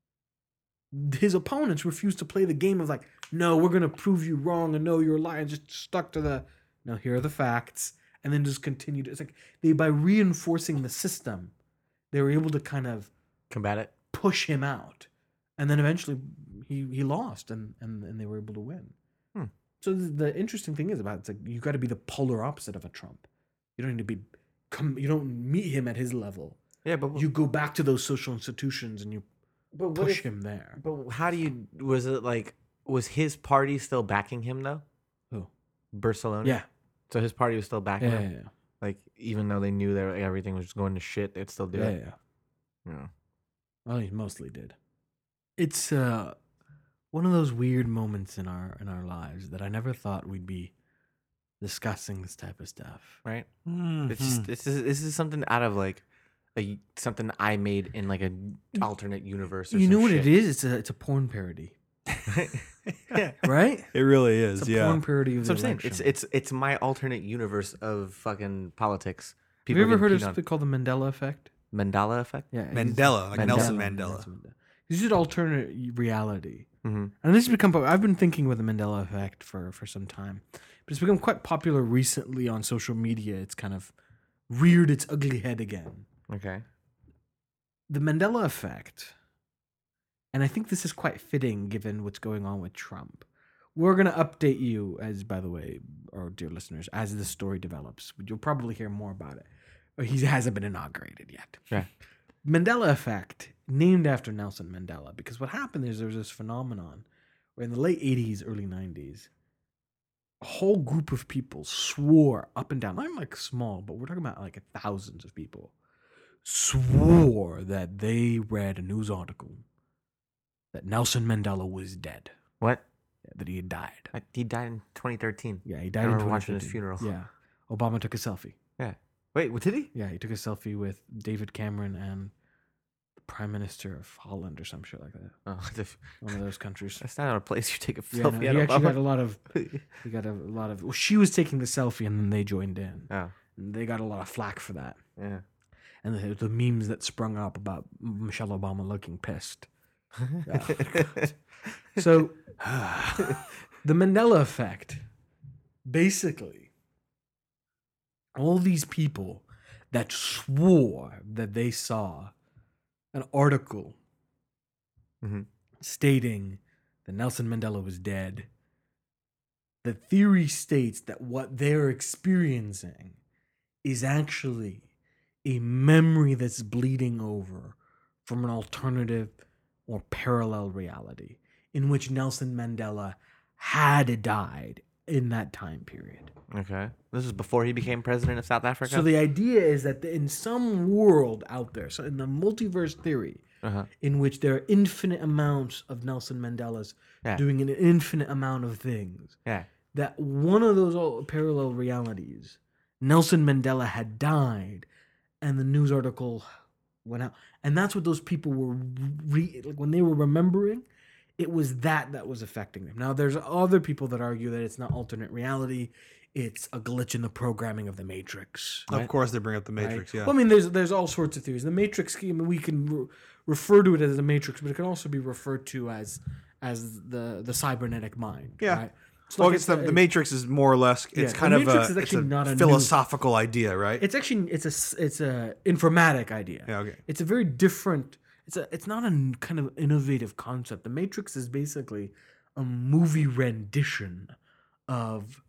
His opponents refused to play the game of like, no, we're gonna prove you wrong, and no, you're lying. Just stuck to no, here are the facts, and then just continued. It's like by reinforcing the system, they were able to kind of Combat it. push him out, and then eventually he lost, and they were able to win. So the interesting thing is it's like you got to be the polar opposite of a Trump. You don't need to be you don't meet him at his level. Yeah, but You go back to those social institutions and you push him there. But how do you? Was his party still backing him though? Who? Berlusconi. Yeah. So his party was still backing Yeah, him. yeah, Like even though they knew that everything was going to shit, they'd still do yeah, it. yeah. Yeah. Well, he mostly did. It's one of those weird moments in our lives that I never thought we'd be discussing this type of stuff. Right. Mhm. It's just this is something out of like something I made in like a alternate universe. Or You know some what shit. it is? It's a porn parody, Yeah. right? It really is. It's a Yeah. porn parody of That's the what I'm saying. election. It's my alternate universe of fucking politics. Have you ever heard of getting peed something called the Mandela effect? on. Mandela effect? Yeah, Mandela, like Nelson Mandela. This is alternate reality, Mm-hmm. and this has become. I've been thinking with the Mandela effect for some time, but it's become quite popular recently on social media. It's kind of reared its ugly head again. Okay. The Mandela effect, and I think this is quite fitting given what's going on with Trump. We're going to update you, as by the way, our dear listeners, as this story develops. You'll probably hear more about it. He hasn't been inaugurated yet. Yeah. Mandela effect, named after Nelson Mandela, because what happened is there was this phenomenon where in the late 80s, early 90s, a whole group of people swore up and down, not like small, but we're talking about like thousands of people, swore that they read a news article that Nelson Mandela was dead, What? that he had died. He died in 2013. Yeah, he died I in remember watching his 2015. funeral. Yeah. Obama took a selfie. Yeah. Wait, what did he? Yeah, he took a selfie with David Cameron and the Prime Minister of Holland or some shit like that. Oh, One of those countries. that's not a place you take a Yeah, no, selfie he at. actually got a Obama. lot of. He got a lot of. Well, she was taking the selfie and then they joined in. Oh, And they got a lot of flack for that. yeah. And the memes that sprung up about Michelle Obama looking pissed. So, the Mandela effect, basically, all these people that swore that they saw an article Mhm. stating that Nelson Mandela was dead, the theory states that what they're experiencing is actually a memory that's bleeding over from an alternative or parallel reality. in which Nelson Mandela had died in that time period. Okay. This is before he became president of South Africa? So the idea is that in some world out there, so in the multiverse theory, Uh-huh. in which there are infinite amounts of Nelson Mandelas Yeah. doing an infinite amount of things, Yeah. that one of those parallel realities, Nelson Mandela had died, and the news article went out, and that's what those people were like when they were remembering. It was that was affecting them. Now, there's other people that argue that it's not alternate reality; it's a glitch in the programming of the Matrix. Of course, they bring up the Right? Matrix. Yeah. Well, I mean, there's all sorts of theories. The Matrix scheme, we can refer to it as the Matrix, but it can also be referred to as the cybernetic mind. Yeah. Right? It's Well, like it's the Matrix is more or less. It's Yeah, kind the of Matrix a, is it's actually a not a new- philosophical idea, right? It's actually it's a informatic idea. Yeah, okay. It's a very different. It's not a kind of innovative concept. The Matrix is basically a movie rendition of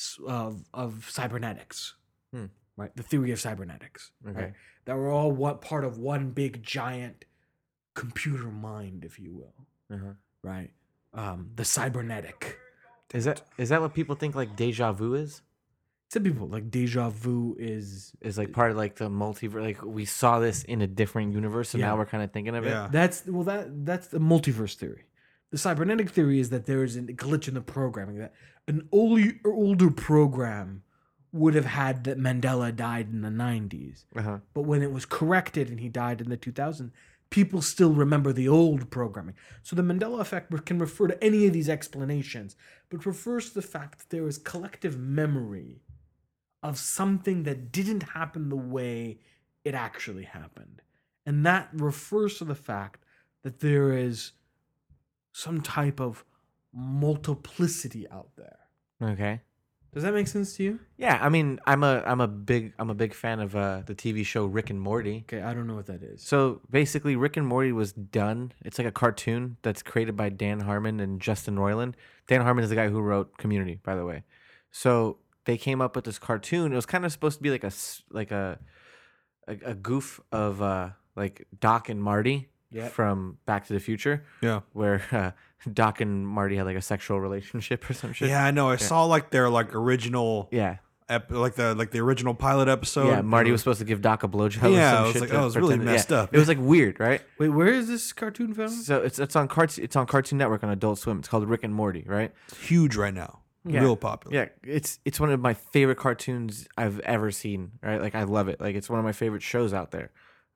cybernetics. Right, the theory of cybernetics. Okay. Right? That we're all part of one big giant computer mind, if you will. Uh-huh. Right, the cybernetic. Is that what people think like deja vu is? Some people like deja vu is Is like part of like the multiverse? Like we saw this in a different universe, so Yeah. now we're kind of thinking of it. Yeah. that's the multiverse theory. The cybernetic theory is that there is a glitch in the programming, that an older program would have had that Mandela died in the 90s. Uh-huh. But when it was corrected and he died in the 2000s, people still remember the old programming. So the Mandela effect can refer to any of these explanations, but refers to the fact that there is collective memory of something that didn't happen the way it actually happened. And that refers to the fact that there is some type of multiplicity out there. Okay. Does that make sense to you? Yeah, I mean, I'm a big fan of the TV show Rick and Morty. Okay, I don't know what that is. So basically, Rick and Morty was done. It's like a cartoon that's created by Dan Harmon and Justin Roiland. Dan Harmon is the guy who wrote Community, by the way. So they came up with this cartoon. It was kind of supposed to be like a goof of like Doc and Marty Yep. from Back to the Future, Yeah. where Doc and Marty had like a sexual relationship or some shit. Yeah, I know. I saw like their like original, Yeah. like the original pilot episode. Yeah, Marty was supposed to give Doc a blowjob. Yeah, or I some was shit like, to oh, it was really pretend- messed up. It was like weird, right? Wait, where is this cartoon found? So it's on Cartoon Network on Adult Swim. It's called Rick and Morty, right? huge right now. Yeah. Real popular. Yeah, it's one of my favorite cartoons I've ever seen. Right, like I love it. Like it's one of my favorite shows out there.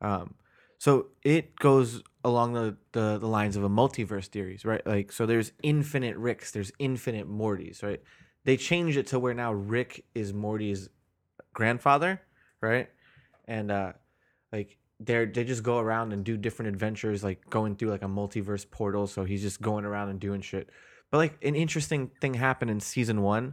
So it goes along the lines of a multiverse theories, right? Like so, there's infinite Ricks, there's infinite Mortys, right? They changed it to where now Rick is Morty's grandfather, right? And like they just go around and do different adventures, like going through like a multiverse portal. So he's just going around and doing shit. But like an interesting thing happened in season 1.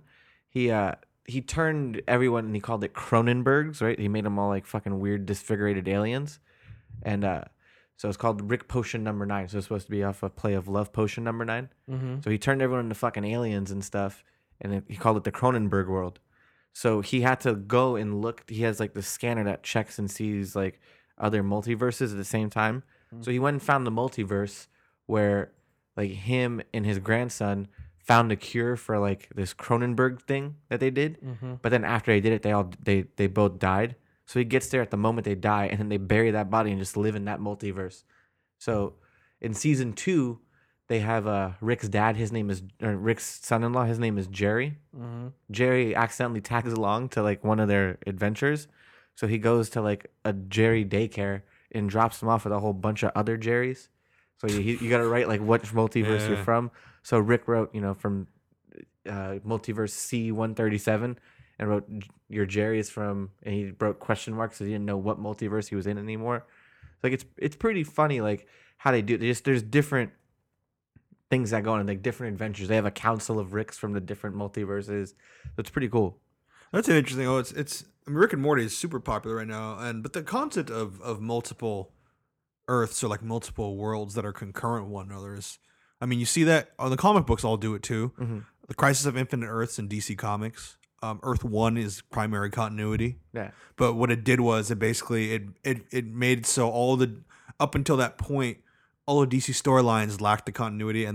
He turned everyone and he called it Cronenbergs, right? He made them all like fucking weird disfigurated aliens. And so it's called Rick Potion number 9. So it's supposed to be off a play of Love Potion number 9. Mm-hmm. So he turned everyone into fucking aliens and stuff. And he called it the Cronenberg world. So he had to go and look. He has like the scanner that checks and sees like other multiverses at the same time. So he went and found the multiverse where like him and his grandson found a cure for like this Cronenberg thing that they did. Mm-hmm. But then after they did it, they both died. So he gets there at the moment they die, and then they bury that body and just live in that multiverse. So in season 2, they have Rick's dad. Rick's son-in-law. His name is Jerry. Mm-hmm. Jerry accidentally tags along to like one of their adventures. So he goes to like a Jerry daycare and drops him off with a whole bunch of other Jerrys. So you got to write like which multiverse you're Yeah. from. So Rick wrote, from multiverse C137 and wrote your Jerry is from, and he wrote question marks so he didn't know what multiverse he was in anymore. Like it's pretty funny like how they do it. There's different things that go on, like different adventures. They have a council of Ricks from the different multiverses. It's pretty cool. That's interesting. Oh, it's I mean, Rick and Morty is super popular right now, but the concept of multiple Earths or like multiple worlds that are concurrent with one another is, I mean, you see that on the comic books. All do it too. Mm-hmm. The Crisis of Infinite Earths in DC Comics. Earth 1 is primary continuity, Yeah. but what it did was it basically it made it so all the up until that point all of DC storylines lacked the continuity, and then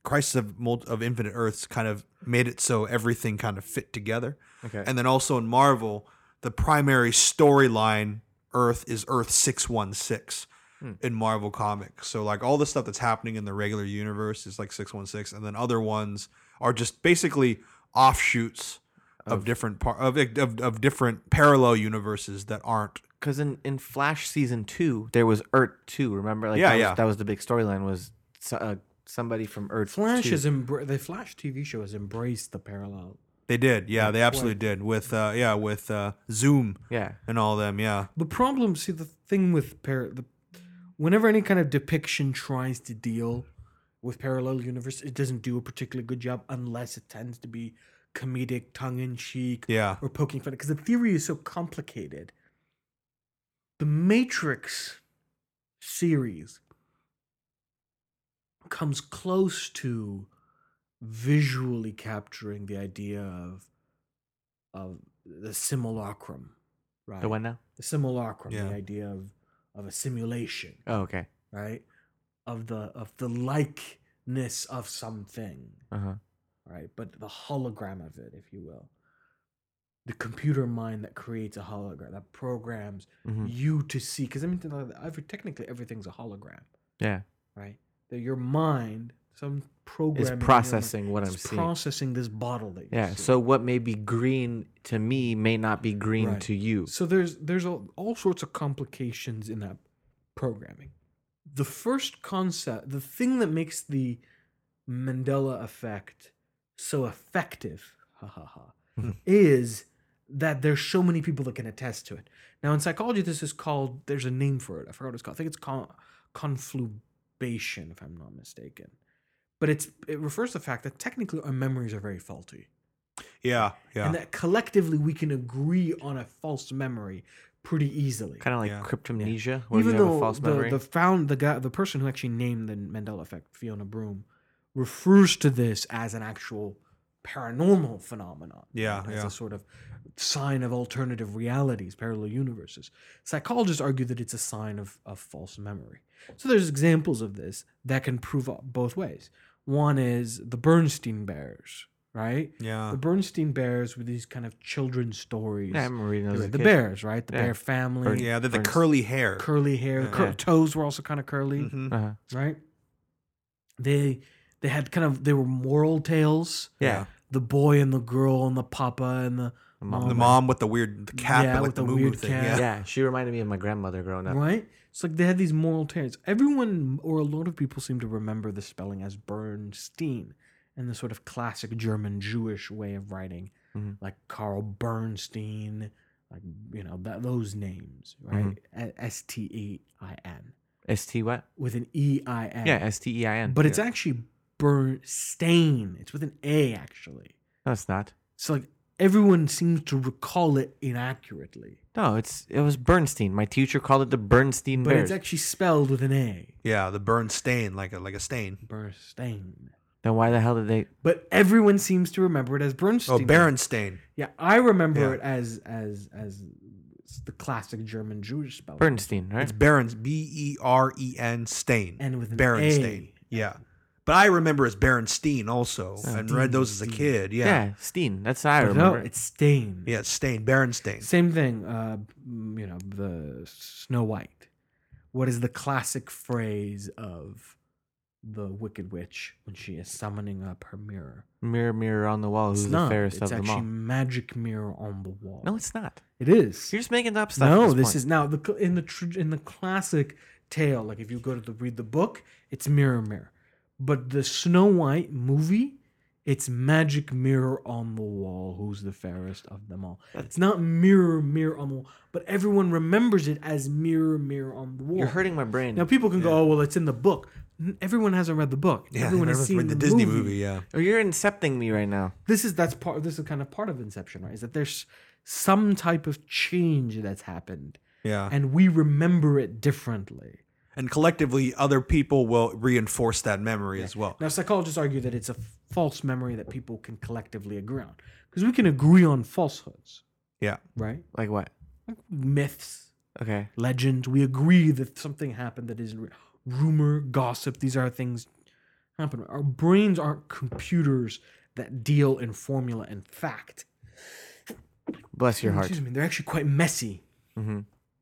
Crisis of Infinite Earths kind of made it so everything kind of fit together. Okay. And then also in Marvel, the primary storyline Earth is Earth 616 in Marvel Comics. So like all the stuff that's happening in the regular universe is like 616, and then other ones are just basically offshoots of different of different parallel universes that aren't. Because in Flash season 2, there was Earth 2. Remember? Like that was the big storyline. Was somebody from Earth Flash 2. the Flash TV show has embraced the parallel. They did, yeah, they absolutely did with Zoom, Yeah. and all them, yeah. The problem, see, the thing with whenever any kind of depiction tries to deal with parallel universe, it doesn't do a particularly good job unless it tends to be comedic, tongue-in-cheek, Yeah. or poking fun. Because the theory is so complicated. The Matrix series comes close to visually capturing the idea of the simulacrum, right? The what now? The simulacrum, Yeah. the idea of a simulation, Oh, okay. right? Of the likeness of something, Uh-huh. right? But the hologram of it, if you will. The computer mind that creates a hologram, that programs Mhm. you to see. Because I mean, technically everything's a hologram, Yeah. right? That your mind, some program Is in your mind processing what I'm is seeing. processing this bottle that you Yeah. see. So what may be green to me may not be green Right. to you. So there's all sorts of complications in that programming. The first concept, the thing that makes the Mandela effect so effective, is that there's so many people that can attest to it. Now in psychology, this is called, there's a name for it. I forgot what it's called. I think it's conflubation, if I'm not mistaken. But it refers to the fact that technically our memories are very faulty. Yeah. And that collectively we can agree on a false memory pretty easily. Kind of like Yeah. cryptomnesia, where Even you have though a false memory. the person who actually named the Mandela effect, Fiona Broome, refers to this as an actual paranormal phenomenon. Yeah, right? As yeah. a sort of sign of alternative realities, parallel universes. Psychologists argue that it's a sign of false memory. So there's examples of this that can prove both ways. One is the Bernstein Bears, right? Yeah. The Bernstein Bears were these kind of children's stories. Yeah, I remember reading those as a The kid. bears, right? The Yeah. bear family. Yeah, they're the Burns- curly hair. Curly hair. Yeah. Toes were also kind of curly, Mhm. Uh-huh. right? They had they were moral tales. Yeah. The boy and the girl and the papa and the The mom. The mom with the weird cap Yeah, and like with the the moo weird thing. cap. Yeah. Yeah, she reminded me of my grandmother growing up. right? It's like they had these moral tales. Everyone or a lot of people seem to remember the spelling as Bernstein and the sort of classic German Jewish way of writing, Mhm. like Carl Bernstein, like those names, right? Stein ST what? with an EIN. Yeah, STEIN. But it's actually Bernstein. It's with an A actually. No, it's not. So like everyone seems to recall it inaccurately. No, it was Bernstein. My teacher called it the Bernstein But Bears. it's actually spelled with an A. Yeah, the burn stain, like a stain. Bernstein. Then why the hell did they? But everyone seems to remember it as Bernstein. Oh, Berenstain. Yeah, I remember Yeah. it as the classic German Jewish spelling. Bernstein, right? It's Berens, Beren stain. And with an Berenstain. A. Yeah. But I remember as Berenstein also, and read those as a Steen. kid. yeah. Yeah. Steen. That's how I But remember. no, it's Stain. Yeah, stain, Berenstain. Same thing. The Snow White. What is the classic phrase of the Wicked Witch when she is summoning up her mirror? Mirror, mirror on the wall. Who's It's the not. fairest It's of them actually all? magic mirror on the wall. No, it's not. it is. You're just making up stuff. No, at this point. is now in the classic tale. Like if you go to read the book, it's mirror, mirror. But the Snow White movie, it's magic mirror on the wall. Who's the fairest of them all? It's not mirror, mirror on the wall, but everyone remembers it as mirror, mirror on the wall. You're hurting my brain. Now people can go, oh well, it's in the book. Everyone hasn't read the book. Yeah, Everyone has seen read the the Disney movie. Yeah. Or you're incepting me right now. This is kind of part of Inception, right? Is that there's some type of change that's happened, Yeah. and we remember it differently. And collectively, other people will reinforce that memory as well. Now, psychologists argue that it's a false memory that people can collectively agree on, because we can agree on falsehoods, Yeah. right? Like what? Like myths, Okay. legends. We agree that something happened that isn't real. Rumor, gossip. These are things happening. Our brains aren't computers that deal in formula and fact. Bless your heart. Excuse me. They're actually quite messy. Mm-hmm.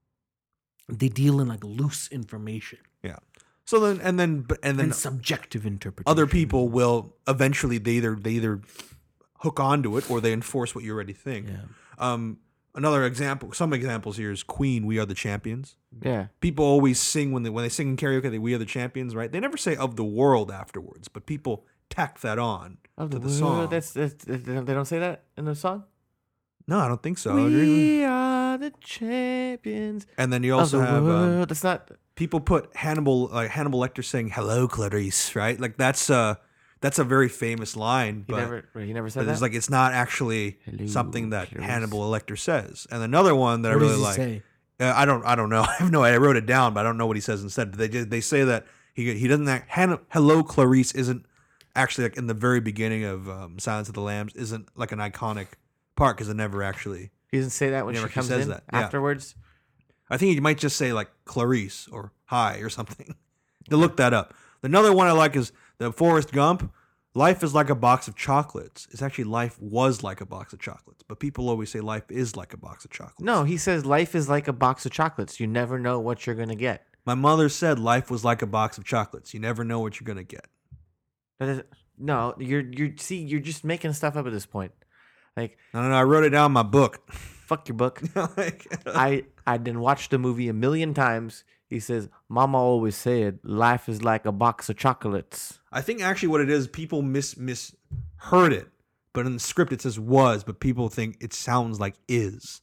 They deal in like loose information Yeah. So then and subjective interpretation. other people will eventually they either hook onto it or they enforce what you already think. Yeah. Another example, some examples here is Queen, "We Are the Champions." Yeah. People always sing when they sing in karaoke, "We Are the Champions," right? They never say "of the world" afterwards, but people tack that on Of to the world, song. that's they don't say that in the song. No, I don't think so. I agree with- We are the champions And then you of also the have world. That's not. people put Hannibal Lecter saying "Hello, Clarice," right? Like that's a very famous line, He but never said but that. it's like it's not actually Hello, something that Clarice. Hannibal Lecter says. And another one that What I does really he like. say? I don't know. I have no idea. I wrote it down, but I don't know what he says instead. But they say that he doesn't "Hello, Clarice" isn't actually like in the very beginning of Silence of the Lambs isn't like an iconic part because it never actually. He doesn't say that when Never she comes says in that, yeah. afterwards. I think he might just say like Clarice or hi or something. To look that up. Another one I like is the Forrest Gump. "Life is like a box of chocolates." It's actually "life was like a box of chocolates," but people always say "life is like a box of chocolates." No, he says life is like a box of chocolates. You never know what you're gonna get. My mother said life was like a box of chocolates. You never know what you're gonna get. That is, no, you're just making stuff up at this point. Like, No, I wrote it down in my book. fuck your book. Like, I didn't watch the movie a million times. He says, "Mama always said life is like a box of chocolates." I think actually what it is, people misheard it, but in the script it says "was," but people think it sounds like "is."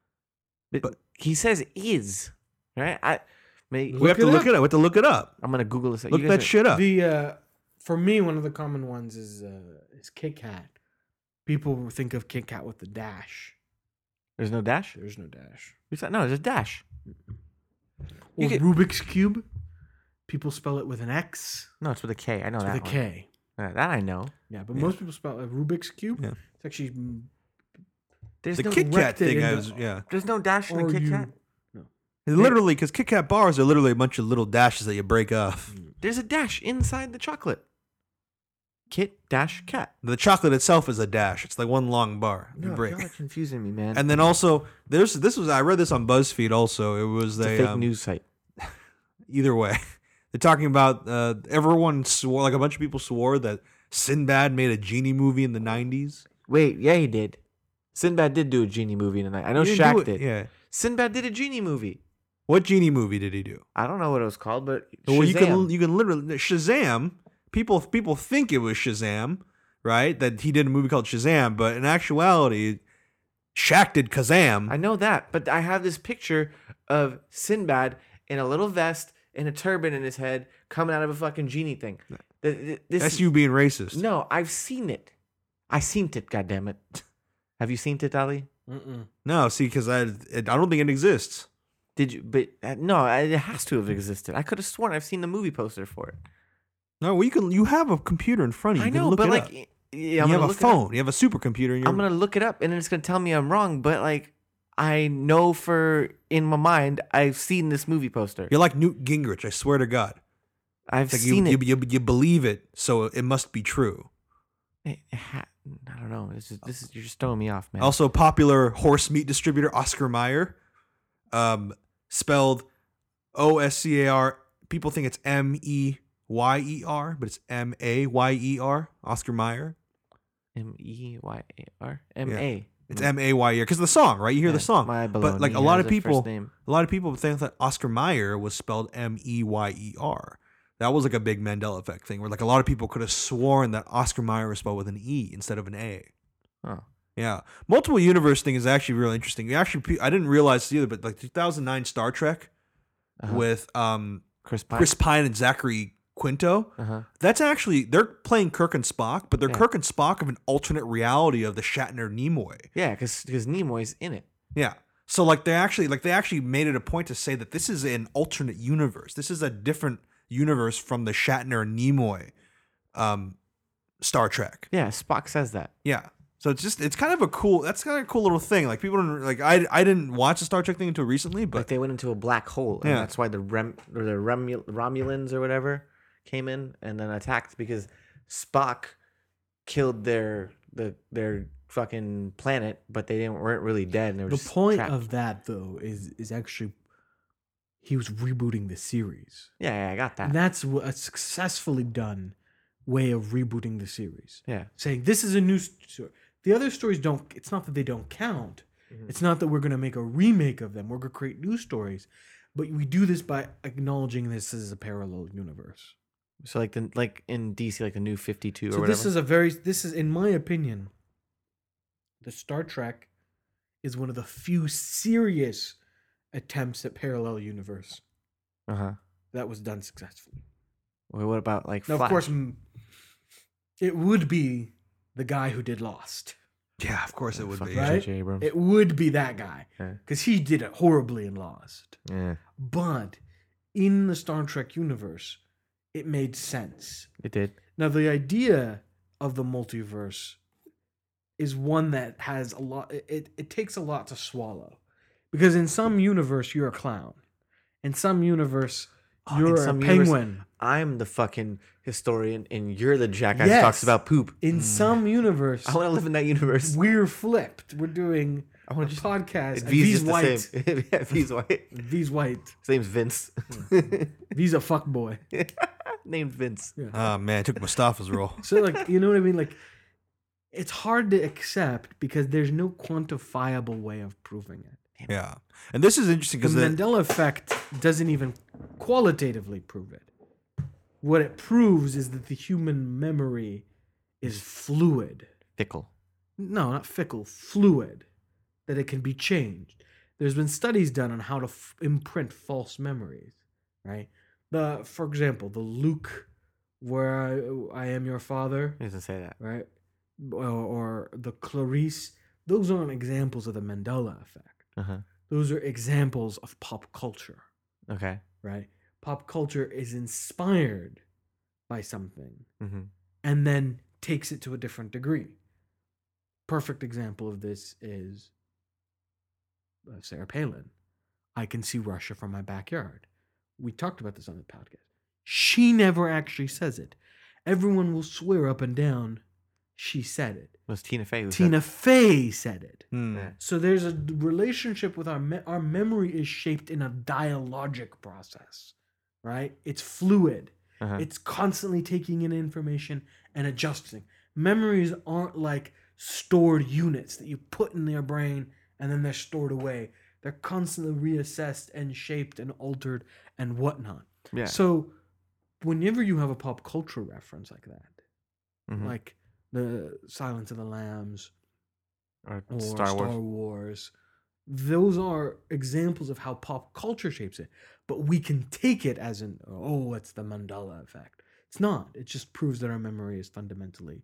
But he says "is," right? We have to look it up. We have to look it up. I'm gonna Google this. Look that shit up. The for me, one of the common ones is Kit Kat. People think of Kit Kat with the dash. There's no dash. There's no dash. Who's that? No, there's a dash. Or get- Rubik's Cube. People spell it with an X. No, it's with a K. I know It's that with a one. K. That I know. Yeah, but most people spell it Rubik's Cube. Yeah. It's actually There's The no Kit Kat directed thing, into- There's no dash in or a Kit you- Kat. Literally, because Kit Kat bars are literally a bunch of little dashes that you break off. There's a dash inside the chocolate. Kit dash cat. The chocolate itself is a dash. It's like one long bar you No, break. y'all are confusing me, man. And then also, I read this on BuzzFeed. Also, it was it's a fake news site. Either way, they're talking about everyone swore, like a bunch of people swore that Sinbad made a genie movie in the 90s. Wait, yeah, he did. Sinbad did do a genie movie tonight. I know He didn't do Shaq it- did. Yeah. Sinbad did a genie movie. What genie movie did he do? I don't know what it was called, but Well, you Shazam. can literally Shazam. People think it was Shazam, right? That he did a movie called Shazam, but in actuality, Shaq did Kazam. I know that, but I have this picture of Sinbad in a little vest and a turban in his head coming out of a fucking genie thing. That's you being racist. No, I've seen it. I seen it, goddammit. Have you seen it, Ali? No, see, because I don't think it exists. Did you? But no, it has to have existed. I could have sworn I've seen the movie poster for it. No, well, you have a computer in front of you. I You can know, look but it like, up. yeah, You I'm have gonna a look it up. phone. You have a supercomputer in your. I'm gonna look it up, and then it's gonna tell me I'm wrong. But like, I know for in my mind, I've seen this movie poster. You're like Newt Gingrich. I swear to God. I've It's like seen it. you believe it, so it must be true. I don't know. You're just throwing me off, man. Also, popular horse meat distributor Oscar Mayer, spelled Oscar. People think it's Meyer, but it's Mayer. Oscar Mayer. Meyar Ma. It's Mayer because of the song, right? You hear the song, My but like baloney a lot has of people, first name. a lot of people think that Oscar Mayer was spelled Meyer. That was like a big Mandela effect thing, where like a lot of people could have sworn that Oscar Mayer was spelled with an E instead of an A. Oh. Yeah, multiple universe thing is actually really interesting. Actually, I didn't realize this either, but like 2009 Star Trek with Chris Pine. Chris Pine and Zachary Quinto. That's actually they're playing Kirk and Spock, but they're Kirk and Spock of an alternate reality of the Shatner Nimoy. Yeah, because Nimoy's in it. Yeah. So like they actually made it a point to say that this is an alternate universe. This is a different universe from the Shatner and Nimoy Star Trek. Yeah, Spock says that. Yeah. So it's kind of a cool little thing. Like people don't like I didn't watch the Star Trek thing until recently, but Like they went into a black hole, and Yeah. that's why the Romulans or whatever came in and then attacked because Spock killed their fucking planet, but they weren't really dead. And they were The just point trapped. of that though is actually he was rebooting the series. Yeah, I got that. That's a successfully done way of rebooting the series. Yeah. Saying this is a new story. The other stories don't. It's not that they don't count. Mhm. It's not that we're gonna make a remake of them. We're gonna create new stories, but we do this by acknowledging this as a parallel universe. So like in DC, like the new 52 or So whatever. this is in my opinion, the Star Trek is one of the few serious attempts at parallel universe Uh-huh. that was done successfully. Well, what about like Now, Flash? of course, it would be the guy who did Lost. Yeah, of course it would Fucking be. Right? J.J. Abrams. It would be that guy Yeah. because he did it horribly in Lost. Yeah, But in the Star Trek universe, it made sense. it did. Now, the idea of the multiverse is one that has a lot. It takes a lot to swallow, because in some universe you're a clown, in some universe Oh, in you're a some universe- penguin. I'm the fucking historian, and you're the jackass who Yes. talks about poop. In some universe, I want to live in that universe. we're flipped. We're doing I a want to just. podcast. and V's V's just the white. same. Yeah, V's white. V's white. His name's Vince. V's a fuck boy. Named Vince. Oh man, I took Mustafa's role. So like, you know what I mean? Like, it's hard to accept because there's no quantifiable way of proving it. Yeah, and this is interesting The because Mandela effect doesn't even qualitatively prove it. What it proves is that the human memory is fluid. Fickle. No, not fickle, fluid. That it can be changed. There's been studies done on how to imprint false memories, right? For example, the Luke, where I am your father, He doesn't say that. right? Or the Clarice. Those aren't examples of the Mandela effect. Uh-huh. Those are examples of pop culture, Okay. right? Pop culture is inspired by something Mm-hmm. and then takes it to a different degree. Perfect example of this is Sarah Palin. I can see Russia from my backyard. We talked about this on the podcast. She never actually says it. Everyone will swear up and down she said it. It was Tina Fey who Tina Fey said it. Hmm. Yeah. So there's a relationship with our memory is shaped in a dialogic process, right? It's fluid. Uh-huh. It's constantly taking in information and adjusting. Memories aren't like stored units that you put in their brain and then they're stored away. They're constantly reassessed and shaped and altered and whatnot. Yeah. So whenever you have a pop culture reference like that, Mhm. like the Silence of the Lambs or or Star Wars. Wars, those are examples of how pop culture shapes it. But we can take it as an, oh, it's the Mandela effect. It's not. It just proves that our memory is fundamentally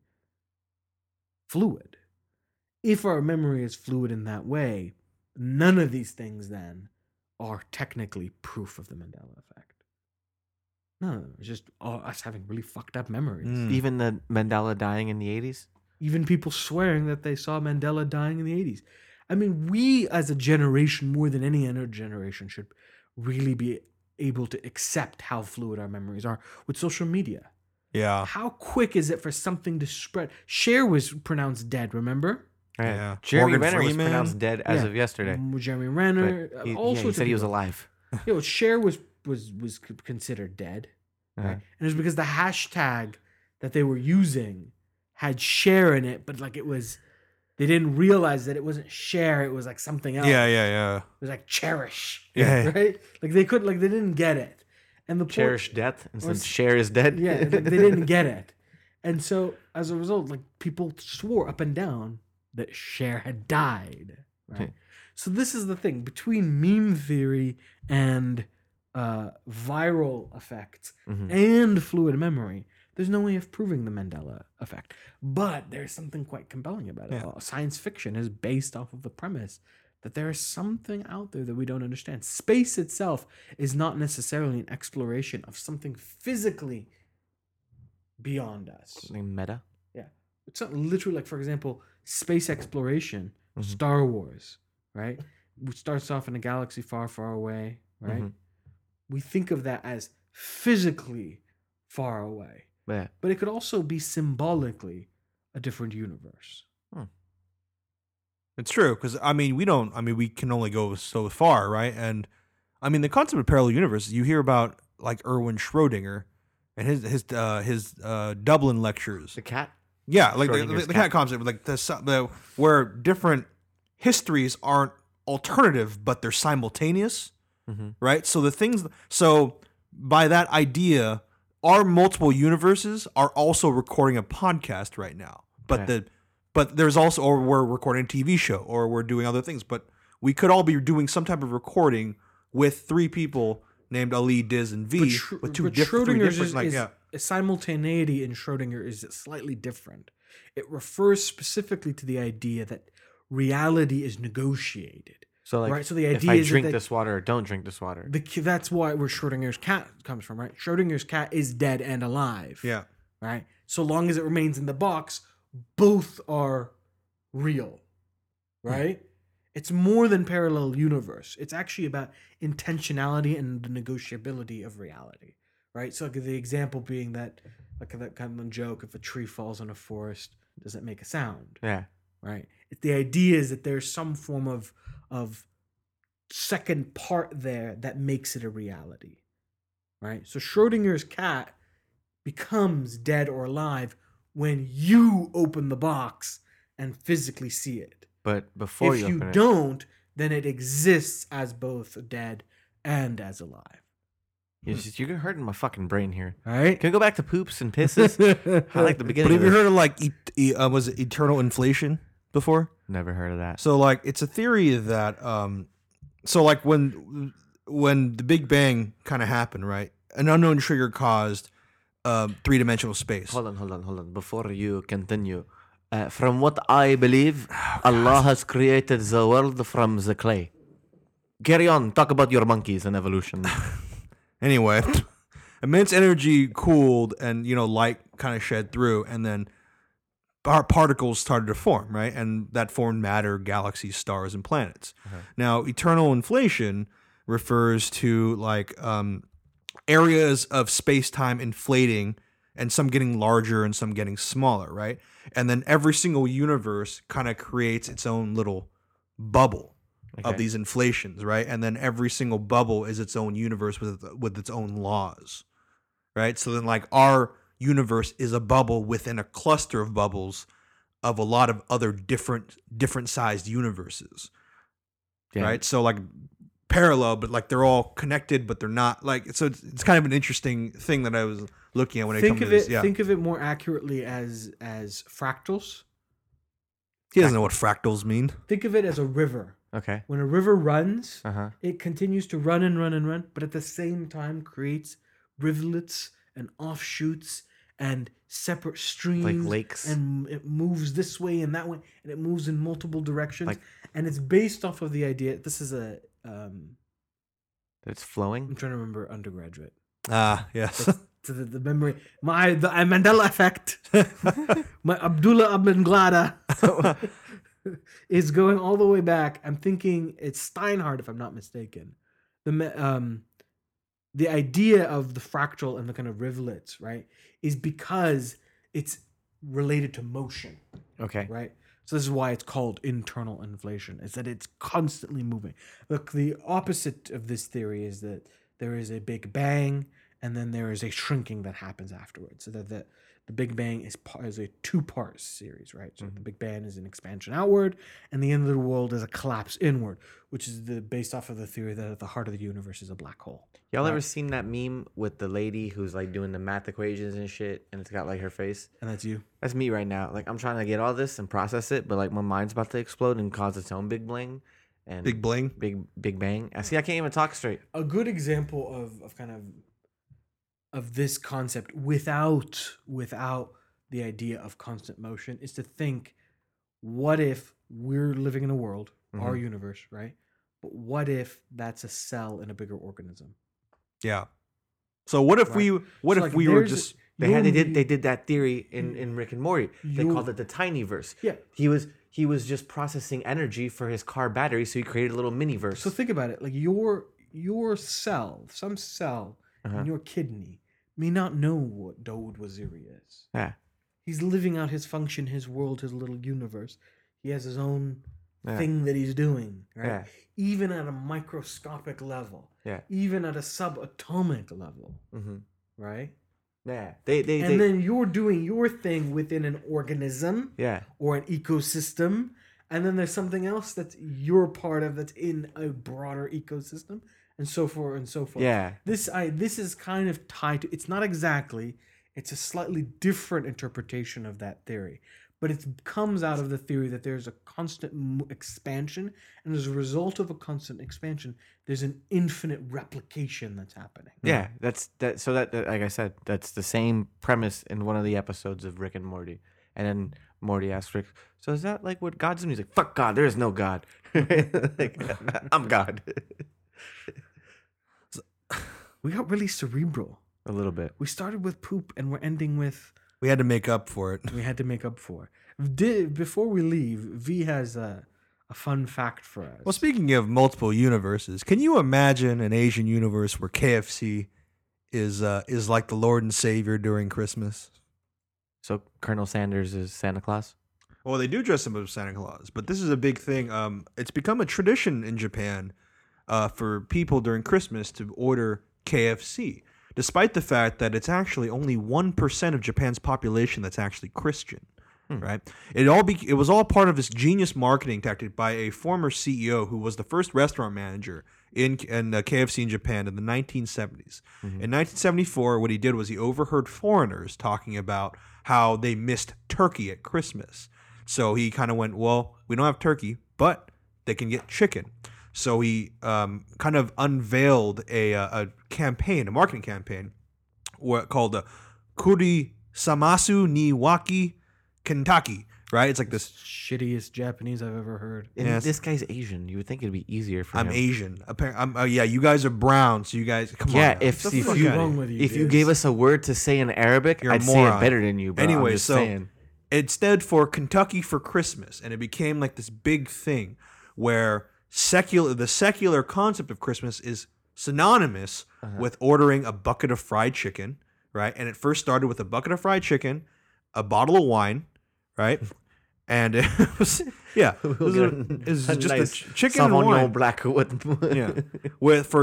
fluid. If our memory is fluid in that way, none of these things then are technically proof of the Mandela effect. None of them. It's just us having really fucked up memories. Mm. Even the Mandela dying in the 80s. Even people swearing that they saw Mandela dying in the 80s. I mean, we as a generation, more than any other generation, should really be able to accept how fluid our memories are with social media. Yeah. How quick is it for something to spread? Cher was pronounced dead, remember? Right. Yeah. Jeremy Morgan Renner was Freeman. pronounced dead as Yeah. of yesterday. Jeremy Renner. But he, all yeah, he sorts said of he was people. alive. You know, Cher was considered dead. Uh-huh. Right? And it was because the hashtag that they were using had share in it, but like it was, they didn't realize that it wasn't share, it was like something else. Yeah. It was like cherish. Yeah. Right? Like they didn't get it. And the point, Cherish death or instead s- Cher is dead. yeah, they didn't get it. And so as a result, like people swore up and down that Cher had died. Right? So this is the thing between meme theory and viral effects Mhm. and fluid memory. There's no way of proving the Mandela effect, but there's something quite compelling about it. Yeah. Science fiction is based off of the premise that there is something out there that we don't understand. Space itself is not necessarily an exploration of something physically beyond us. Something meta. It's not literally like, for example, space exploration, Mhm. Star Wars, right? Which starts off in a galaxy far, far away, right? Mhm. We think of that as physically far away. Yeah. But it could also be symbolically a different universe. It's true because we can only go so far, right? And I mean the concept of parallel universe. You hear about like Erwin Schrödinger and his Dublin lectures. The cat. Yeah, like Schrödinger's the cat concept, like the where different histories aren't alternative, but they're simultaneous, right? So by that idea, our multiple universes are also recording a podcast right now, but there's also, or we're recording a TV show, or we're doing other things, but we could all be doing some type of recording with three people named Ali, Diz, and V, with three different, simultaneity in Schrödinger is slightly different. It refers specifically to the idea that reality is negotiated. So like, right? So the if idea I is drink that this water or don't drink this water. that's where Schrödinger's cat comes from, right? Schrödinger's cat is dead and alive. Yeah. Right? So long as it remains in the box, both are real. Right? It's more than parallel universe. It's actually about intentionality and the negotiability of reality. Right? So like the example being that, like that kind of joke, if a tree falls in a forest, does it make a sound? Yeah. Right? The idea is that there's some form of second part there that makes it a reality. Right? So Schrödinger's cat becomes dead or alive when you open the box and physically see it. But before if you you open it, don't, then it exists as both dead and as alive. you're hurting my fucking brain here. All right? Can we go back to poops and pisses? I like the But beginning. have Of you this. heard of like was it eternal inflation before? Never heard of that. So like it's a theory that so like when the Big Bang kind of happened, right? An unknown trigger caused three-dimensional space. Hold on. Before you continue, from what I believe, Allah has created the world from the clay. Carry on. Talk about your monkeys and evolution. Anyway, immense energy cooled and light kind of shed through, and then particles started to form, right? And that formed matter, galaxies, stars, and planets. Now, eternal inflation refers to like areas of space-time inflating, and some getting larger and some getting smaller, right? And then every single universe kind of creates its own little bubble of these inflations, right? And then every single bubble is its own universe with its own laws, right? So then like our universe is a bubble within a cluster of bubbles of a lot of other different sized universes, right? So like parallel, but like they're all connected, but they're not. Like so, it's kind of an interesting thing that I was looking at when it comes to this. Yeah, think of it more accurately as fractals. He doesn't know what fractals mean. Think of it as a river. Okay. When a river runs, Uh-huh. it continues to run and run and run, but at the same time creates rivulets and offshoots and separate streams, Like lakes. and it moves this way and that way, and it moves in multiple directions. Like- and it's based off of the idea. This is It's flowing. I'm trying to remember undergraduate. Yes. To the memory, the Mandela effect, my Abdullah Ibn Glada is going all the way back. I'm thinking it's Steinhardt, if I'm not mistaken. The idea of the fractal and the kind of rivulets, right, is because it's related to motion, Okay. right? So this is why it's called internal inflation. Is that it's constantly moving. Look, the opposite of this theory is that there is a Big Bang, and then there is a shrinking that happens afterwards. So that the Big Bang is a two-part series, right? So the Big Bang is an expansion outward, and the end of the world is a collapse inward, which is based off of the theory that at the heart of the universe is a black hole. Y'all ever seen that meme with the lady who's like doing the math equations and shit, and it's got like her face? And that's you. That's me right now. Like I'm trying to get all this and process it, but like my mind's about to explode and cause its own big bling and Big bling. big bang. I can't even talk straight. A good example of kind of this concept without the idea of constant motion is to think, what if we're living in a world, our universe, right? But what if that's a cell in a bigger organism? Yeah. So what if Right. we So, like, were there's- just They did that theory in Rick and Morty. They You- called it the tiny verse. Yeah. He was just processing energy for his car battery, so he created a little mini verse. So think about it, like your cell, some cell in your kidney may not know what Dawood Waziri is. Yeah. He's living out his function, his world, his little universe. He has his own Yeah. thing that he's doing, right? Yeah. Even at a microscopic level, Yeah. even at a subatomic level, Mm-hmm. right? Yeah. And then you're doing your thing within an organism yeah. or an ecosystem, and then there's something else that's you're part of that's in a broader ecosystem, and so forth and so forth. Yeah. This is kind of tied to. It's not exactly. It's a slightly different interpretation of that theory, but it comes out of the theory that there's a constant expansion, and as a result of a constant expansion, there's an infinite replication that's happening. Yeah, that's that. So that, like I said, that's the same premise in one of the episodes of Rick and Morty. And then Morty asks Rick, "So is that like what God's doing?" He's like, "Fuck God, there is no God. Like, I'm God." We got really cerebral. A little bit. We started with poop, and we're ending with. We had to make up for it. We had to make up for. Before we leave, V has a fun fact for us. Well, speaking of multiple universes, can you imagine an Asian universe where KFC is like the Lord and Savior during Christmas? So Colonel Sanders is Santa Claus. Well, they do dress him as Santa Claus, but this is a big thing. It's become a tradition in Japan for people during Christmas to order KFC, despite the fact that it's actually only 1% of Japan's population that's actually Christian. Right? It was all part of this genius marketing tactic by a former CEO who was the first restaurant manager in KFC in Japan in the 1970s. In 1974, what he did was he overheard foreigners talking about how they missed turkey at Christmas. So he kind of went, well, we don't have turkey, but they can get chicken. So he kind of unveiled a campaign, a marketing campaign, called the Kuri Samasu ni Waki Kentucky, right? It's like this. Shittiest Japanese I've ever heard. And Yes. this guy's Asian. You would think it'd be easier for I'm him. Asian. Yeah, you guys are brown, so you guys come Yeah, on. now. if Get the if fuck you outta wrong here. with you, if you dudes. gave us a word to say in Arabic, You're a I'd say it moron. better than you. But Anyway, I'm just so saying. it stood for Kentucky for Christmas, and it became like this big thing where the secular concept of Christmas is synonymous with ordering a bucket of fried chicken, right? And it first started with a bucket of fried chicken, a bottle of wine, right? And it was it was just nice a chicken and wine. Sauvignon Black with Yeah, for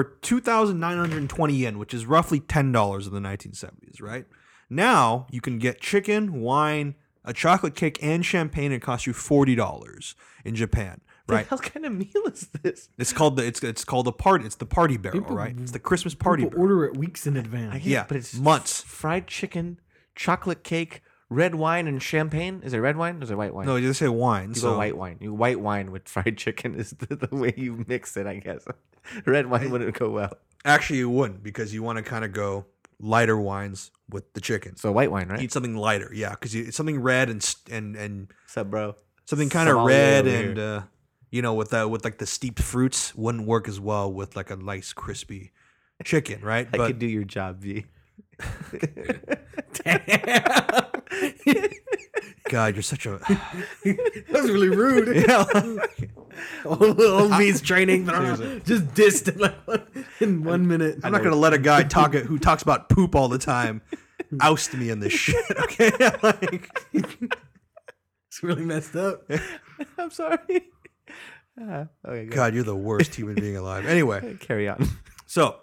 2,920 yen, which is roughly $10 in the 1970s, right? Now you can get chicken, wine, a chocolate cake, and champagne, and it costs you $40 in Japan, right? What kind of meal is this? It's called the party. It's the party barrel, People- right? It's the Christmas party People barrel. order it weeks in advance. I get Yeah, it, but it's months. fried chicken, chocolate cake, red wine, and champagne. Is it red wine? Or is it white wine? No, you just say wine. you so go white wine. You white wine with fried chicken is the way you mix it, I guess. Red wine wouldn't go well. actually, you wouldn't because you want to kind of go lighter wines with the chicken. So white wine, right? Eat something lighter, yeah, because it's something red and What's up, bro? something kind of Sommelier red over and with like the steeped fruits wouldn't work as well with like a nice crispy chicken, right? I But could do your job, V. God, you're such a That was really rude. Old V's training, just dissed in 1 minute. I'm not gonna let a guy who talks about poop all the time oust me in this shit. Okay, like, It's really messed up. I'm sorry. Okay, go God, you're the worst human being alive. Anyway, ahead. Carry on. so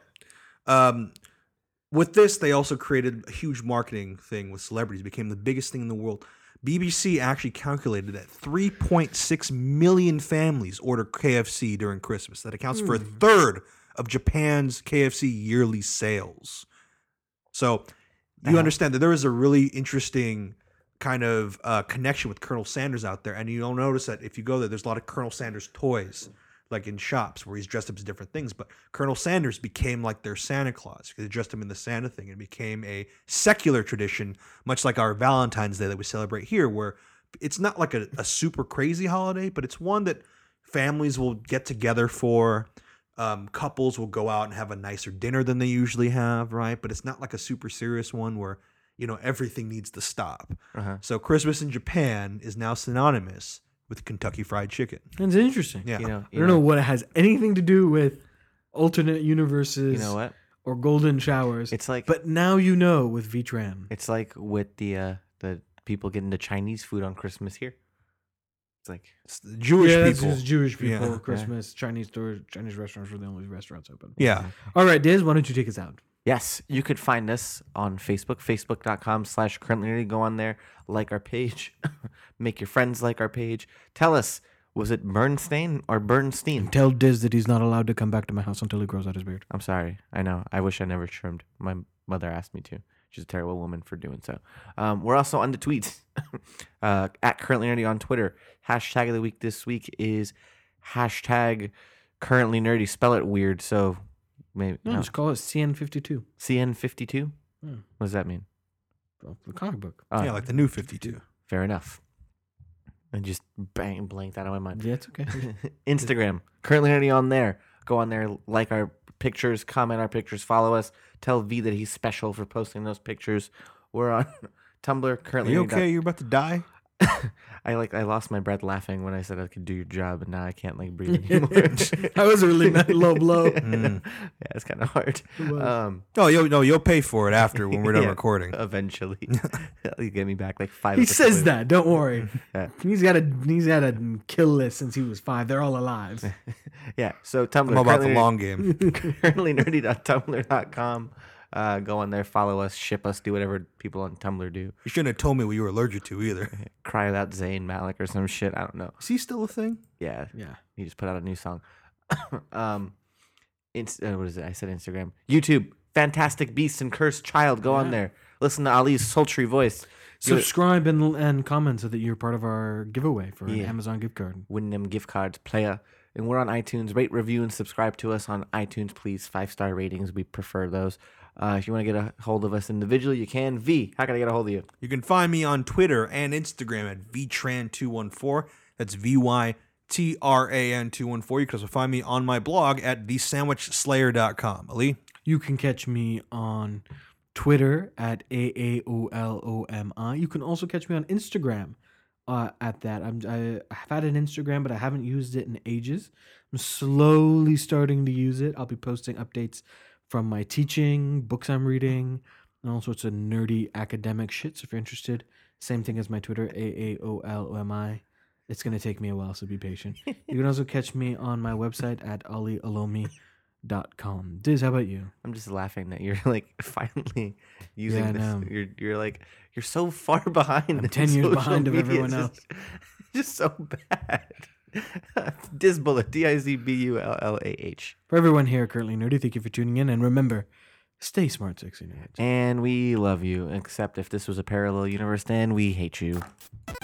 with this, they also created a huge marketing thing with celebrities. It became the biggest thing in the world. BBC actually calculated that 3.6 million families order KFC during Christmas. That accounts for a third of Japan's KFC yearly sales. So you understand that there is a really interesting kind of connection with Colonel Sanders out there. And you'll notice that if you go there, there's a lot of Colonel Sanders toys, like in shops where he's dressed up as different things. But Colonel Sanders became like their Santa Claus because they dressed him in the Santa thing. It became a secular tradition, much like our Valentine's Day that we celebrate here, where it's not like a super crazy holiday, but it's one that families will get together for. Couples will go out and have a nicer dinner than they usually have, right? But it's not like a super serious one where, everything needs to stop. Uh-huh. So Christmas in Japan is now synonymous with Kentucky Fried Chicken. It's interesting. Yeah. You know, I don't know what it has anything to do with alternate universes. You know what? or golden showers. It's like but now you know with VTran. it's like with the people getting the Chinese food on Christmas here. It's like It's the Jewish it's people. just Jewish people. Yeah. Christmas, Chinese stores, Chinese restaurants were the only restaurants open. Yeah. All right, Diz, why don't you take us out? yes, you could find us on Facebook, facebook.com/currently nerdy. Go on there, like our page, make your friends like our page. Tell us, was it Bernstein or Bernstein? Tell Diz that he's not allowed to come back to my house until he grows out his beard. I'm sorry. I know. I wish I never trimmed. My mother asked me to. She's a terrible woman for doing so. We're also on the tweets at Currently Nerdy on Twitter. Hashtag of the week this week is hashtag Currently Nerdy. Spell it weird. So maybe No, just call it CN52. CN52. Hmm. What does that mean? Well, the comic book. Oh, Yeah, like the new 52. fair enough. And just blank that out of my mind. Yeah, it's okay. Instagram, Currently Nerdy on there. Go on there, like our pictures, comment our pictures, follow us. Tell V that he's special for posting those pictures. We're on Tumblr, Are Currently you Nerdy. okay? You're about to die? I lost my breath laughing when I said I could do your job, and now I can't breathe anymore. That was a really low blow. Mm. Yeah, it's kind of hard. was. Oh, you'll pay for it after when we're done Yeah. recording. Eventually, you get me back 5. He episodes says later. that. Don't worry. Yeah. He's had a kill list since he was 5. They're all alive. Yeah. So Tumblr, I'm about the currently, long game. currentlynerdy.tumblr.com. Go on there, follow us, ship us, do whatever people on Tumblr do. You shouldn't have told me what you were allergic to either. Cry out Zayn Malik or some shit. I don't know. Is he still a thing? Yeah. Yeah. He just put out a new song. What is it? I said Instagram. YouTube. Fantastic Beast and Cursed Child. Go on Yeah. there. Listen to Ali's sultry voice. Give it- Subscribe and comment so that you're part of our giveaway for an Yeah. Amazon gift card. Win them gift cards, playa. And we're on iTunes. Rate, review, and subscribe to us on iTunes, please. 5-star ratings. We prefer those. If you want to get a hold of us individually, you can. V, how can I get a hold of you? You can find me on Twitter and Instagram at VTran214. That's VYTRAN214. You can also find me on my blog at thesandwichslayer.com. Ali? You can catch me on Twitter at AAOLOMI. You can also catch me on Instagram at that. I've had an Instagram, but I haven't used it in ages. I'm slowly starting to use it. I'll be posting updates from my teaching, books I'm reading, and all sorts of nerdy academic shit. So if you're interested, same thing as my Twitter, AAOLOMI. It's going to take me a while, so be patient. You can also catch me on my website at alialomi.com. Diz, how about you? I'm just laughing that you're finally using Yeah, I this. know. You're so far behind. I'm in 10 years social behind of media. everyone It's else. Just so bad. Dizbullah, DIZBULLAH. For everyone here currently nerdy, thank you for tuning in. And remember, stay smart, sexy nerds. And we love you, except if this was a parallel universe, then we hate you.